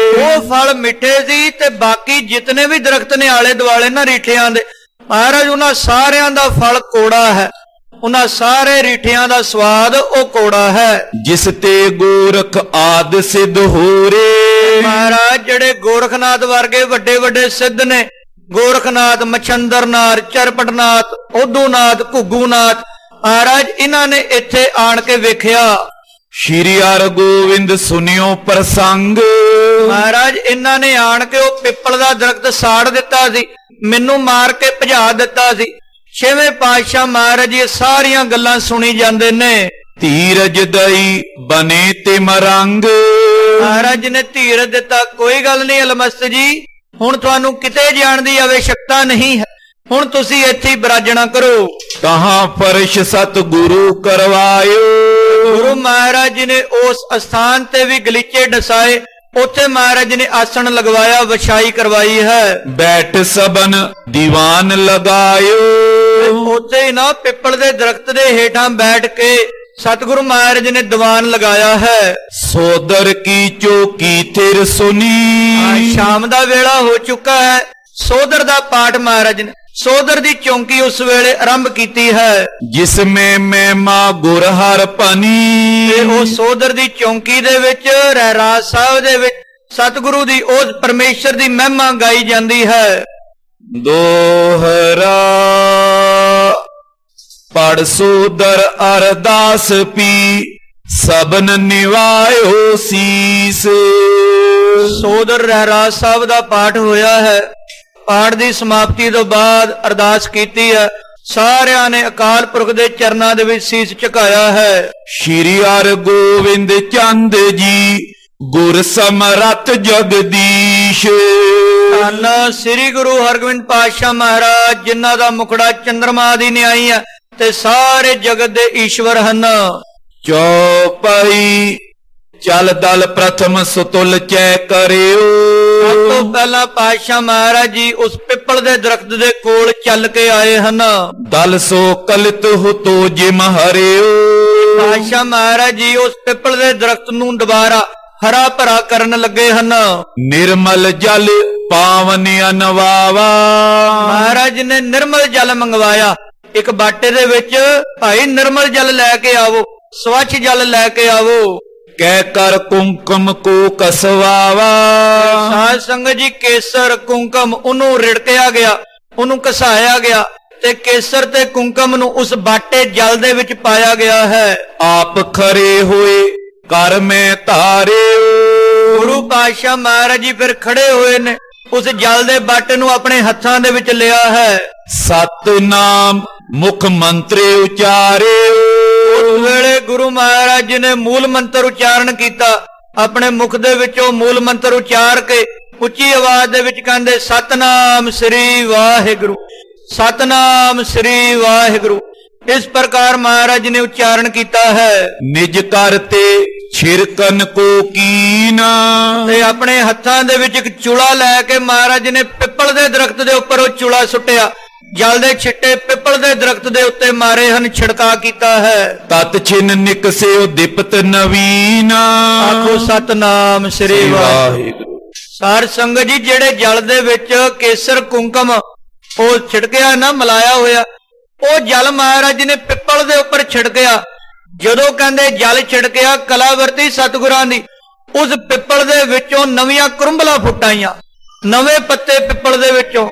ਉਹ ਫਲ ਮਿੱਠੇ ਸੀ ਤੇ ਬਾਕੀ ਜਿਤਨੇ ਵੀ ਦਰਖਤ ਨੇ ਆਲੇ ਦੁਆਲੇ ਨਾ ਰੀਠਿਆਂ ਦੇ, ਮਹਾਰਾਜ ਉਹਨਾਂ ਸਾਰਿਆਂ ਦਾ ਫਲ ਕੋੜਾ ਹੈ, ਉਹਨਾਂ ਸਾਰੇ ਰੀਠਿਆਂ ਦਾ ਸਵਾਦ ਉਹ ਕੋੜਾ ਹੈ। ਜਿਸ ਤੇ ਗੋਰਖ ਆਦ ਸਿੱਧ ਹੋਰੇ, ਮਹਾਰਾਜ ਜਿਹੜੇ ਗੋਰਖਨਾਥ ਵਰਗੇ ਵੱਡੇ ਵੱਡੇ ਸਿੱਧ ਨੇ, ਗੋਰਖਨਾਥ, ਮਛੰਦਰਨਾਥ, ਚਰਪਟਨਾਥ, ਓਧੂਨਾਥ, ਘੁੱਗੂਨਾਥ, ਮਹਾਰਾਜ ਇਹਨਾਂ ਨੇ ਇੱਥੇ ਆਣ ਕੇ ਵੇਖਿਆ। ਸ਼੍ਰੀ ਹਰਿਗੋਬਿੰਦ ਸੁਨਿਓ ਪ੍ਰਸੰਗ, ਮਹਾਰਾਜ ਇਹਨਾਂ ਨੇ ਆਣ ਕੇ ਉਹ ਪਿੱਪਲ ਦਾ ਦਰਖਤ ਸਾੜ ਦਿੱਤਾ ਸੀ, ਮੈਨੂੰ ਮਾਰ ਕੇ ਭਜਾ ਦਿੱਤਾ ਸੀ। ਛੇਵੇਂ ਪਾਤਸ਼ਾਹ ਮਹਾਰਾਜ ਇਹ ਸਾਰੀਆਂ ਗੱਲਾਂ ਸੁਣੀ ਜਾਂਦੇ ਨੇ। ਧੀਰਜ ਦਈ ਬਨੇ ਤੇ ਮਰੰਗ, ਮਹਾਰਾਜ ਨੇ ਧੀਰਜ ਦਿੱਤਾ, ਕੋਈ ਗੱਲ ਨਹੀਂ ਅਲਮਸਤ ਜੀ, ਹੁਣ ਤੁਹਾਨੂੰ ਕਿਤੇ ਜਾਣ ਦੀ ਆਵਸ਼ਕਤਾ ਨਹੀਂ ਹੈ, ਹੁਣ ਤੁਸੀਂ ਇੱਥੇ ਹੀ ਬਿਰਾਜਣਾ ਕਰੋ। ਕਹਾਂ ਫਰਸ਼ ਸਤ ਗੁਰੂ ਕਰਵਾਇਓ, ਗੁਰੂ ਮਹਾਰਾਜ ਜੀ ਨੇ ਉਸ ਅਸਥਾਨ ਤੇ ਵੀ ਗਲੀਚੇ ਡਸਾਏ, ਉੱਥੇ ਮਹਾਰਾਜ ਨੇ ਆਸਣ ਲਗਵਾਇਆ, ਵਿਛਾਈ ਕਰਵਾਈ ਹੈ। ਬੈਠ ਸਬਨ ਦੀਵਾਨ ਲਗਾਇਓ, ਉੱਥੇ ਹੀ ਨਾ ਪਿੱਪਲ ਦੇ ਦਰਖਤ ਦੇ ਹੇਠਾਂ ਬੈਠ ਕੇ ਸਤਿਗੁਰੂ ਮਹਾਰਾਜ ਨੇ ਦੀਵਾਨ ਲਗਾਇਆ ਹੈ। ਸੋਦਰ ਕੀ ਚੌਕੀ ਥਿਰ ਸੁਨੀ, ਸ਼ਾਮ ਦਾ ਵੇਲਾ ਹੋ ਚੁੱਕਾ ਹੈ, ਸੋਦਰ ਦਾ ਪਾਠ ਮਹਾਰਾਜ ਨੇ, ਸੋਦਰ ਦੀ ਚੌਂਕੀ ਉਸ ਵੇਲੇ ਆਰੰਭ ਕੀਤੀ ਹੈ। ਜਿਸ ਮੈਂ ਮਹਿਮਾ ਗੁਰ ਹਰ ਪਨੀ, ਤੇ ਉਹ ਸੋਦਰ ਦੀ ਚੌਂਕੀ ਦੇ ਵਿੱਚ ਰਹਿਰਾਜ ਸਾਹਿਬ ਦੇ ਵਿੱਚ ਸਤਿਗੁਰੂ ਦੀ ਉਸ ਪਰਮੇਸ਼ਰ ਦੀ ਮਹਿਮਾ ਗਾਈ ਜਾਂਦੀ ਹੈ। ਦੋਹਰਾ ਪੜ ਸੋਦਰ ਅਰਦਾਸ ਪੀ, ਸਬਨ ਨਿਵਾਇਓ ਸੀਸ। ਸੋਦਰ ਰਹਿਰਾਜ ਸਾਹਿਬ ਦਾ ਪਾਠ ਹੋਇਆ ਹੈ। ਪਾਠ ਦੀ ਸਮਾਪਤੀ ਤੋਂ ਬਾਅਦ ਅਰਦਾਸ ਕੀਤੀ ਹੈ, ਸਾਰਿਆਂ ਨੇ ਅਕਾਲ ਪੁਰਖ ਦੇ ਚਰਨਾਂ ਦੇ ਵਿੱਚ ਸੀਸ ਝੁਕਾਇਆ ਹੈ। ਸ਼੍ਰੀ ਹਰਿਗੋਬਿੰਦ ਚੰਦ ਜੀ ਗੁਰ ਸਮਰੱਥ ਜਗਦੀਸ਼, ਧੰਨ ਸ੍ਰੀ ਗੁਰੂ ਹਰਗੋਬਿੰਦ ਪਾਤਸ਼ਾਹ ਮਹਾਰਾਜ, ਜਿਨ੍ਹਾਂ ਦਾ ਮੁਖੜਾ ਚੰਦਰਮਾ ਦੀ ਨਿਆਈ ਹੈ ਤੇ ਸਾਰੇ ਜਗਤ ਦੇ ਈਸ਼ਵਰ ਹਨ। ਚੌਪਈ ਚਲ ਦਲ ਪ੍ਰਥਮ ਸੁਤੁਲ ਚੈ ਕਰਿਓ, ਸਭ ਤੋਂ ਪਹਿਲਾਂ ਪਾਤਸ਼ਾਹ ਮਹਾਰਾਜ ਜੀ ਉਸ ਪਿੱਪਲ ਦੇ ਦਰਖਤ ਦੇ ਕੋਲ ਚੱਲ ਕੇ ਆਏ ਹਨ। ਦਲ ਸੋ ਕਲਿਤ ਹੁਤੋ ਜਿਮ ਹਰਿਓ, ਪਾਤਸ਼ਾਹ ਮਹਾਰਾਜ ਜੀ ਉਸ ਪਿੱਪਲ ਦੇ ਦਰਖਤ ਨੂੰ ਦੁਬਾਰਾ ਹਰਾ ਭਰਾ ਕਰਨ ਲੱਗੇ ਹਨ। ਨਿਰਮਲ ਜਲ ਪਾਵਨ ਅਨਵਾਵਾ, ਮਹਾਰਾਜ ਨੇ ਨਿਰਮਲ ਜਲ ਮੰਗਵਾਇਆ। ਇੱਕ ਬਾਟੇ ਦੇ ਵਿੱਚ, ਭਾਈ ਨਿਰਮਲ ਜਲ ਲੈ ਕੇ ਆਵੋ, ਸਵੱਛ ਜਲ ਲੈ ਕੇ ਆਵੋ। ਕਹਿ ਕਰ ਕੁੰਕਮ ਕੋ ਕਸਵਾਵਾ, ਸਾਧ ਸੰਗਤ ਜੀ ਕੇਸਰ ਕੁੰਕਮ ਉਹਨੂੰ ਰਿੜਕਿਆ ਗਿਆ, ਉਹਨੂੰ ਘਸਾਇਆ ਗਿਆ ਤੇ ਕੇਸਰ ਤੇ ਕੁੰਕਮ ਨੂੰ ਉਸ ਬਾਟੇ ਜਲ ਦੇ ਵਿੱਚ ਪਾਇਆ ਗਿਆ ਹੈ। ਆਪ ਖਰੇ ਹੋਏ ਕਰ ਮੈਂ ਧਾਰੇ, ਗੁਰੂ ਪਾਤਸ਼ਾਹ ਮਹਾਰਾਜ ਜੀ ਫਿਰ ਖੜੇ ਹੋਏ ਨੇ, ਉਸ ਜਲ ਦੇ ਬਾਟੇ ਨੂੰ ਆਪਣੇ ਹੱਥਾਂ ਦੇ ਵਿੱਚ ਲਿਆ ਹੈ। ਸਤਨਾਮ ਮੁਖ ਮੰਤਰੇ ਉਚਾਰੇ, ਉਸ ਵੇਲੇ ਗੁਰੂ ਮਹਾਰਾਜ ਜੀ ਨੇ ਮੂਲ ਮੰਤਰ ਉਚਾਰਨ ਕੀਤਾ। ਆਪਣੇ ਮੁਖ ਦੇ ਵਿੱਚੋਂ ਮੂਲ ਮੰਤਰ ਉਚਾਰ ਕੇ ਉੱਚੀ ਆਵਾਜ਼ ਦੇ ਵਿੱਚ ਕਹਿੰਦੇ, ਸਤਨਾਮ ਸ੍ਰੀ ਵਾਹਿਗੁਰੂ, ਸਤਨਾਮ ਸ੍ਰੀ ਵਾਹਿਗੁਰੂ। ਇਸ ਪ੍ਰਕਾਰ ਮਹਾਰਾਜ ਨੇ ਉਚਾਰਨ ਕੀਤਾ ਹੈ। ਨਿਜ ਕਰਤੇ ਛਿਰਕਨ ਕੋ ਕੀਨਾ, ਤੇ ਆਪਣੇ ਹੱਥਾਂ ਦੇ ਵਿੱਚ ਇੱਕ ਚੂਲਾ ਲੈ ਕੇ ਮਹਾਰਾਜ ਨੇ ਪਿੱਪਲ ਦੇ ਦਰਖਤ ਦੇ ਉੱਪਰ ਉਹ ਚੂਲਾ ਸੁੱਟਿਆ। ਜਲ ਦੇ ਛਿੱਟੇ ਪਿੱਪਲ ਦੇ ਦਰਖਤ ਦੇ ਉੱਤੇ ਮਾਰੇ ਹਨ, ਛਿੜਕਾ ਕੀਤਾ ਹੈ। ਤਤ ਛਿਨ ਨਿਕਸਿਓ ਦਿਪਤ ਨਵੀਨਾ, ਆਖੋ ਸਤਨਾਮ ਸ੍ਰੀ ਵਾਹਿਗੁਰੂ। ਸਾਧ ਸੰਗਤ ਜੀ, ਜਿਹੜੇ ਜਲ ਦੇ ਵਿੱਚ ਕੇਸਰ ਕੁੰਕਮ ਉਹ ਛਿੜਕਿਆ ਨਾ, ਮਲਾਇਆ ਹੋਇਆ, ਉਹ ਜਲ ਮਹਾਰਾਜ ਨੇ ਪਿੱਪਲ ਦੇ ਉੱਪਰ ਛਿੜਕਿਆ। ਜਦੋਂ ਕਹਿੰਦੇ ਜਲ ਛਿੜਕਿਆ ਕਲਾਵਰਤੀ ਸਤਿਗੁਰਾਂ ਦੀ, ਉਸ ਪਿੱਪਲ ਦੇ ਵਿੱਚੋਂ ਨਵੀਆਂ ਕਰੁੰਬਲਾਂ ਫੁੱਟਾਈਆਂ, ਨਵੇਂ ਪੱਤੇ ਪਿੱਪਲ ਦੇ ਵਿੱਚੋਂ।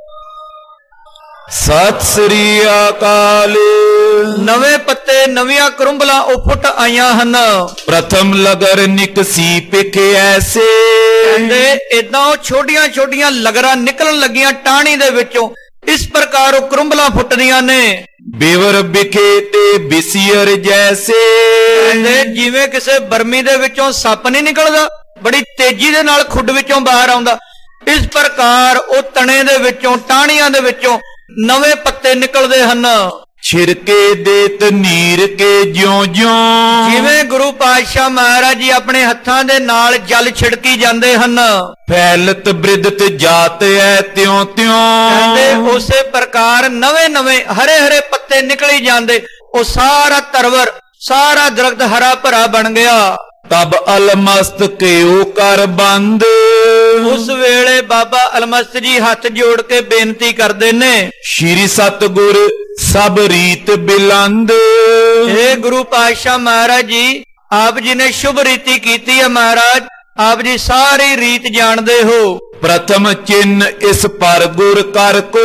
ਸਤਿ ਸ੍ਰੀ ਅਕਾਲ। ਨਵੇਂ ਪੱਤੇ, ਨਵੀਆਂ ਕਰੁੰਬਲਾਂ ਉਹ ਫੁੱਟ ਆਈਆਂ ਹਨ। ਪ੍ਰਥਮ ਲਗਰ ਨਿਕਸੀ ਪਿਖ ਐਸੇ, ਕਹਿੰਦੇ ਏਦਾਂ ਉਹ ਛੋਟੀਆਂ ਛੋਟੀਆਂ ਲਗਰਾਂ ਨਿਕਲਣ ਲੱਗੀਆਂ ਟਾਹਣੀ ਦੇ ਵਿੱਚੋਂ। ਇਸ ਪ੍ਰਕਾਰ ਉਹ ਕਰੁੰਬਲਾਂ ਫੁੱਟਦੀਆਂ ਨੇ। ਬਿਵਰ ਬਿਖੇ ਤੇ ਬਿਸੀਅਰ ਜੈਸੇ। ਕਹਿੰਦੇ ਜਿਵੇਂ ਕਿਸੇ ਬਰਮੀ ਦੇ ਵਿੱਚੋਂ ਸੱਪ ਨਹੀਂ ਨਿਕਲਦਾ, ਬੜੀ ਤੇਜ਼ੀ ਦੇ ਨਾਲ ਖੁੱਡ ਵਿੱਚੋਂ ਬਾਹਰ ਆਉਂਦਾ, ਇਸ ਪ੍ਰਕਾਰ ਉਹ ਤਣੇ ਦੇ ਵਿੱਚੋਂ, ਟਾਹਣੀਆਂ ਦੇ ਵਿੱਚੋਂ ਨਵੇਂ ਪੱਤੇ ਨਿਕਲਦੇ ਹਨ। ਛਿੜਕੇ ਦੇਤ ਨੀਰ ਕੇ ਜਿਉਂ ਜਿਉਂ। ਜਿਵੇਂ ਗੁਰੂ ਪਾਤਸ਼ਾਹ ਮਹਾਰਾਜ ਜੀ ਆਪਣੇ ਹੱਥਾਂ ਦੇ ਨਾਲ ਜਲ ਛਿੜਕੀ ਜਾਂਦੇ ਹਨ। ਫੈਲਤ ਬ੍ਰਿਦਤ ਜਾਤ ਐ ਤਿਉਂ ਤਿਉਂ। ਕਹਿੰਦੇ ਉਸੇ ਪ੍ਰਕਾਰ ਨਵੇਂ ਨਵੇਂ ਹਰੇ ਹਰੇ ਪੱਤੇ ਨਿਕਲੀ ਜਾਂਦੇ, ਉਹ ਸਾਰਾ ਤਰਵਰ, ਸਾਰਾ ਦਰਖਤ ਹਰਾ ਭਰਾ ਬਣ ਗਿਆ। ਤਬ ਅਲਮਸਤ ਕਿਉ ਕਰ ਬੰਦ। ਉਸ ਵੇਲੇ ਬਾਬਾ ਅਲਮਸਤ ਜੀ ਹੱਥ ਜੋੜ ਕੇ ਬੇਨਤੀ ਕਰਦੇ ਨੇ, ਸ਼੍ਰੀ ਸਤਿਗੁਰ ਸਭ ਰੀਤ ਬਿਲੰਦ। हे ਗੁਰੂ ਪਾਤਸ਼ਾਹ ਮਹਾਰਾਜ ਜੀ, ਆਪ ਜੀ ਨੇ ਸ਼ੁਭ ਰੀਤੀ ਕੀਤੀ ਹੈ ਮਹਾਰਾਜ, ਆਪ ਜੀ ਸਾਰੀ ਰੀਤ ਜਾਣਦੇ ਹੋ। ਪ੍ਰਥਮ ਚਿੰਨ ਇਸ ਪਰ ਗੁਰ ਕਰ ਕੋ।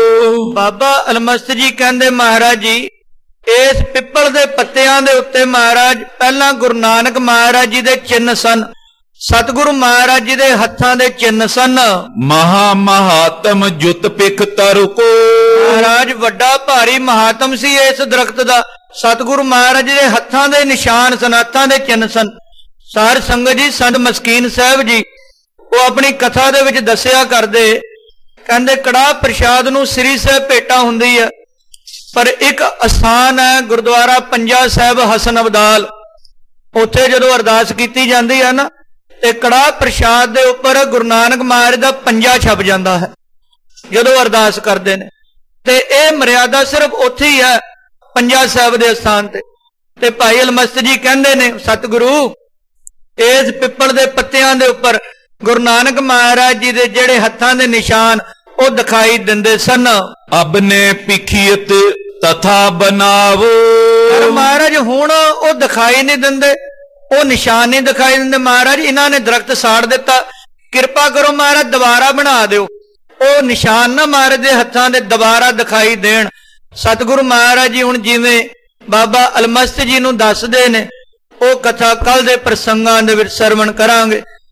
ਬਾਬਾ ਅਲਮਸਤ ਜੀ ਕਹਿੰਦੇ ਮਹਾਰਾਜ ਜੀ, ਇਸ ਪਿੱਪਲ ਦੇ ਪੱਤਿਆਂ ਦੇ ਉੱਤੇ ਮਹਾਰਾਜ ਪਹਿਲਾਂ ਗੁਰੂ ਨਾਨਕ ਮਹਾਰਾਜ ਜੀ ਦੇ ਚਿੰਨ ਸਨ, ਸਤਿਗੁਰੂ ਮਹਾਰਾਜ ਜੀ ਦੇ ਹੱਥਾਂ ਦੇ ਚਿੰਨ ਸਨ। ਮਹਾ ਮਹਾਤਮ ਜੁਤ ਪਿਖ ਤਰ ਕੋ। ਮਹਾਰਾਜ ਵੱਡਾ ਭਾਰੀ ਮਹਾਤਮ ਸੀ ਇਸ ਦਰਖਤ ਦਾ, ਸਤਿਗੁਰੂ ਮਹਾਰਾਜ ਜੀ ਦੇ ਹੱਥਾਂ ਦੇ ਨਿਸ਼ਾਨ ਸਨ, ਹੱਥਾਂ ਦੇ ਚਿੰਨ ਸਨ। ਸਾਧ ਸੰਗਤ ਜੀ, ਸੰਤ ਮਸਕੀਨ ਸਾਹਿਬ ਜੀ ਉਹ ਆਪਣੀ ਕਥਾ ਦੇ ਵਿੱਚ ਦੱਸਿਆ ਕਰਦੇ, ਕਹਿੰਦੇ ਕੜਾਹ ਪ੍ਰਸ਼ਾਦ ਨੂੰ ਸ੍ਰੀ ਸਾਹਿਬ ਭੇਟਾ ਹੁੰਦੀ ਹੈ, ਪਰ ਇੱਕ ਅਸਥਾਨ ਹੈ ਗੁਰਦੁਆਰਾ ਪੰਜਾ ਸਾਹਿਬ ਹਸਨ ਅਬਦਾਲ, ਉੱਥੇ ਜਦੋਂ ਅਰਦਾਸ ਕੀਤੀ ਜਾਂਦੀ ਹੈ ਨਾ, ਤੇ ਕੜਾਹ ਪ੍ਰਸ਼ਾਦ ਦੇ ਉੱਪਰ ਗੁਰੂ ਨਾਨਕ ਮਹਾਰਾਜ ਦਾ ਪੰਜਾ ਛਪ ਜਾਂਦਾ ਹੈ ਜਦੋਂ ਅਰਦਾਸ ਕਰਦੇ ਨੇ। ਤੇ ਇਹ ਮਰਿਆਦਾ ਸਿਰਫ ਉੱਥੇ ਹੀ ਹੈ, ਪੰਜਾ ਸਾਹਿਬ ਦੇ ਸਥਾਨ ਤੇ। ਤੇ ਭਾਈ ਅਲਮਸਤ ਜੀ ਕਹਿੰਦੇ ਨੇ, ਸਤਿਗੁਰੂ ਇਸ ਪਿੱਪਲ ਦੇ ਪੱਤਿਆਂ ਦੇ ਉੱਪਰ ਗੁਰੂ ਨਾਨਕ ਮਹਾਰਾਜ ਜੀ ਦੇ ਜਿਹੜੇ ਹੱਥਾਂ ਦੇ ਨਿਸ਼ਾਨ ਉਹ ਦਿਖਾਈ ਦਿੰਦੇ ਸਨ। ਅਬ ਨੇ ਪਿਖੀਅਤ ਤਥਾ ਬਨਾਵੋ। ਪਰ ਮਹਾਰਾਜ ਹੁਣ ਉਹ ਦਿਖਾਈ ਨਹੀਂ ਦਿੰਦੇ, ਉਹ ਨਿਸ਼ਾਨ ਨਹੀਂ ਦਿਖਾਈ ਦਿੰਦੇ। ਮਹਾਰਾਜ ਇਹਨਾਂ ਨੇ ਦਰਖਤ ਸਾੜ ਦਿੱਤਾ, ਕਿਰਪਾ ਕਰੋ ਮਹਾਰਾਜ ਦੁਬਾਰਾ ਬਣਾ ਦਿਓ, ਉਹ ਨਿਸ਼ਾਨ ਨਾ ਮਹਾਰਾਜ ਦੇ ਹੱਥਾਂ ਦੇ ਦੁਬਾਰਾ ਦਿਖਾਈ ਦੇਣ। ਸਤਿਗੁਰੂ ਮਹਾਰਾਜ ਜੀ ਹੁਣ ਜਿਵੇਂ ਬਾਬਾ ਅਲਮਸਤ ਜੀ ਨੂੰ ਦੱਸਦੇ ਨੇ, ਉਹ ਕਥਾ ਕੱਲ ਦੇ ਪ੍ਰਸੰਗਾਂ ਦੇ ਵਿੱਚ ਸਰਵਣ ਕਰਾਂਗੇ।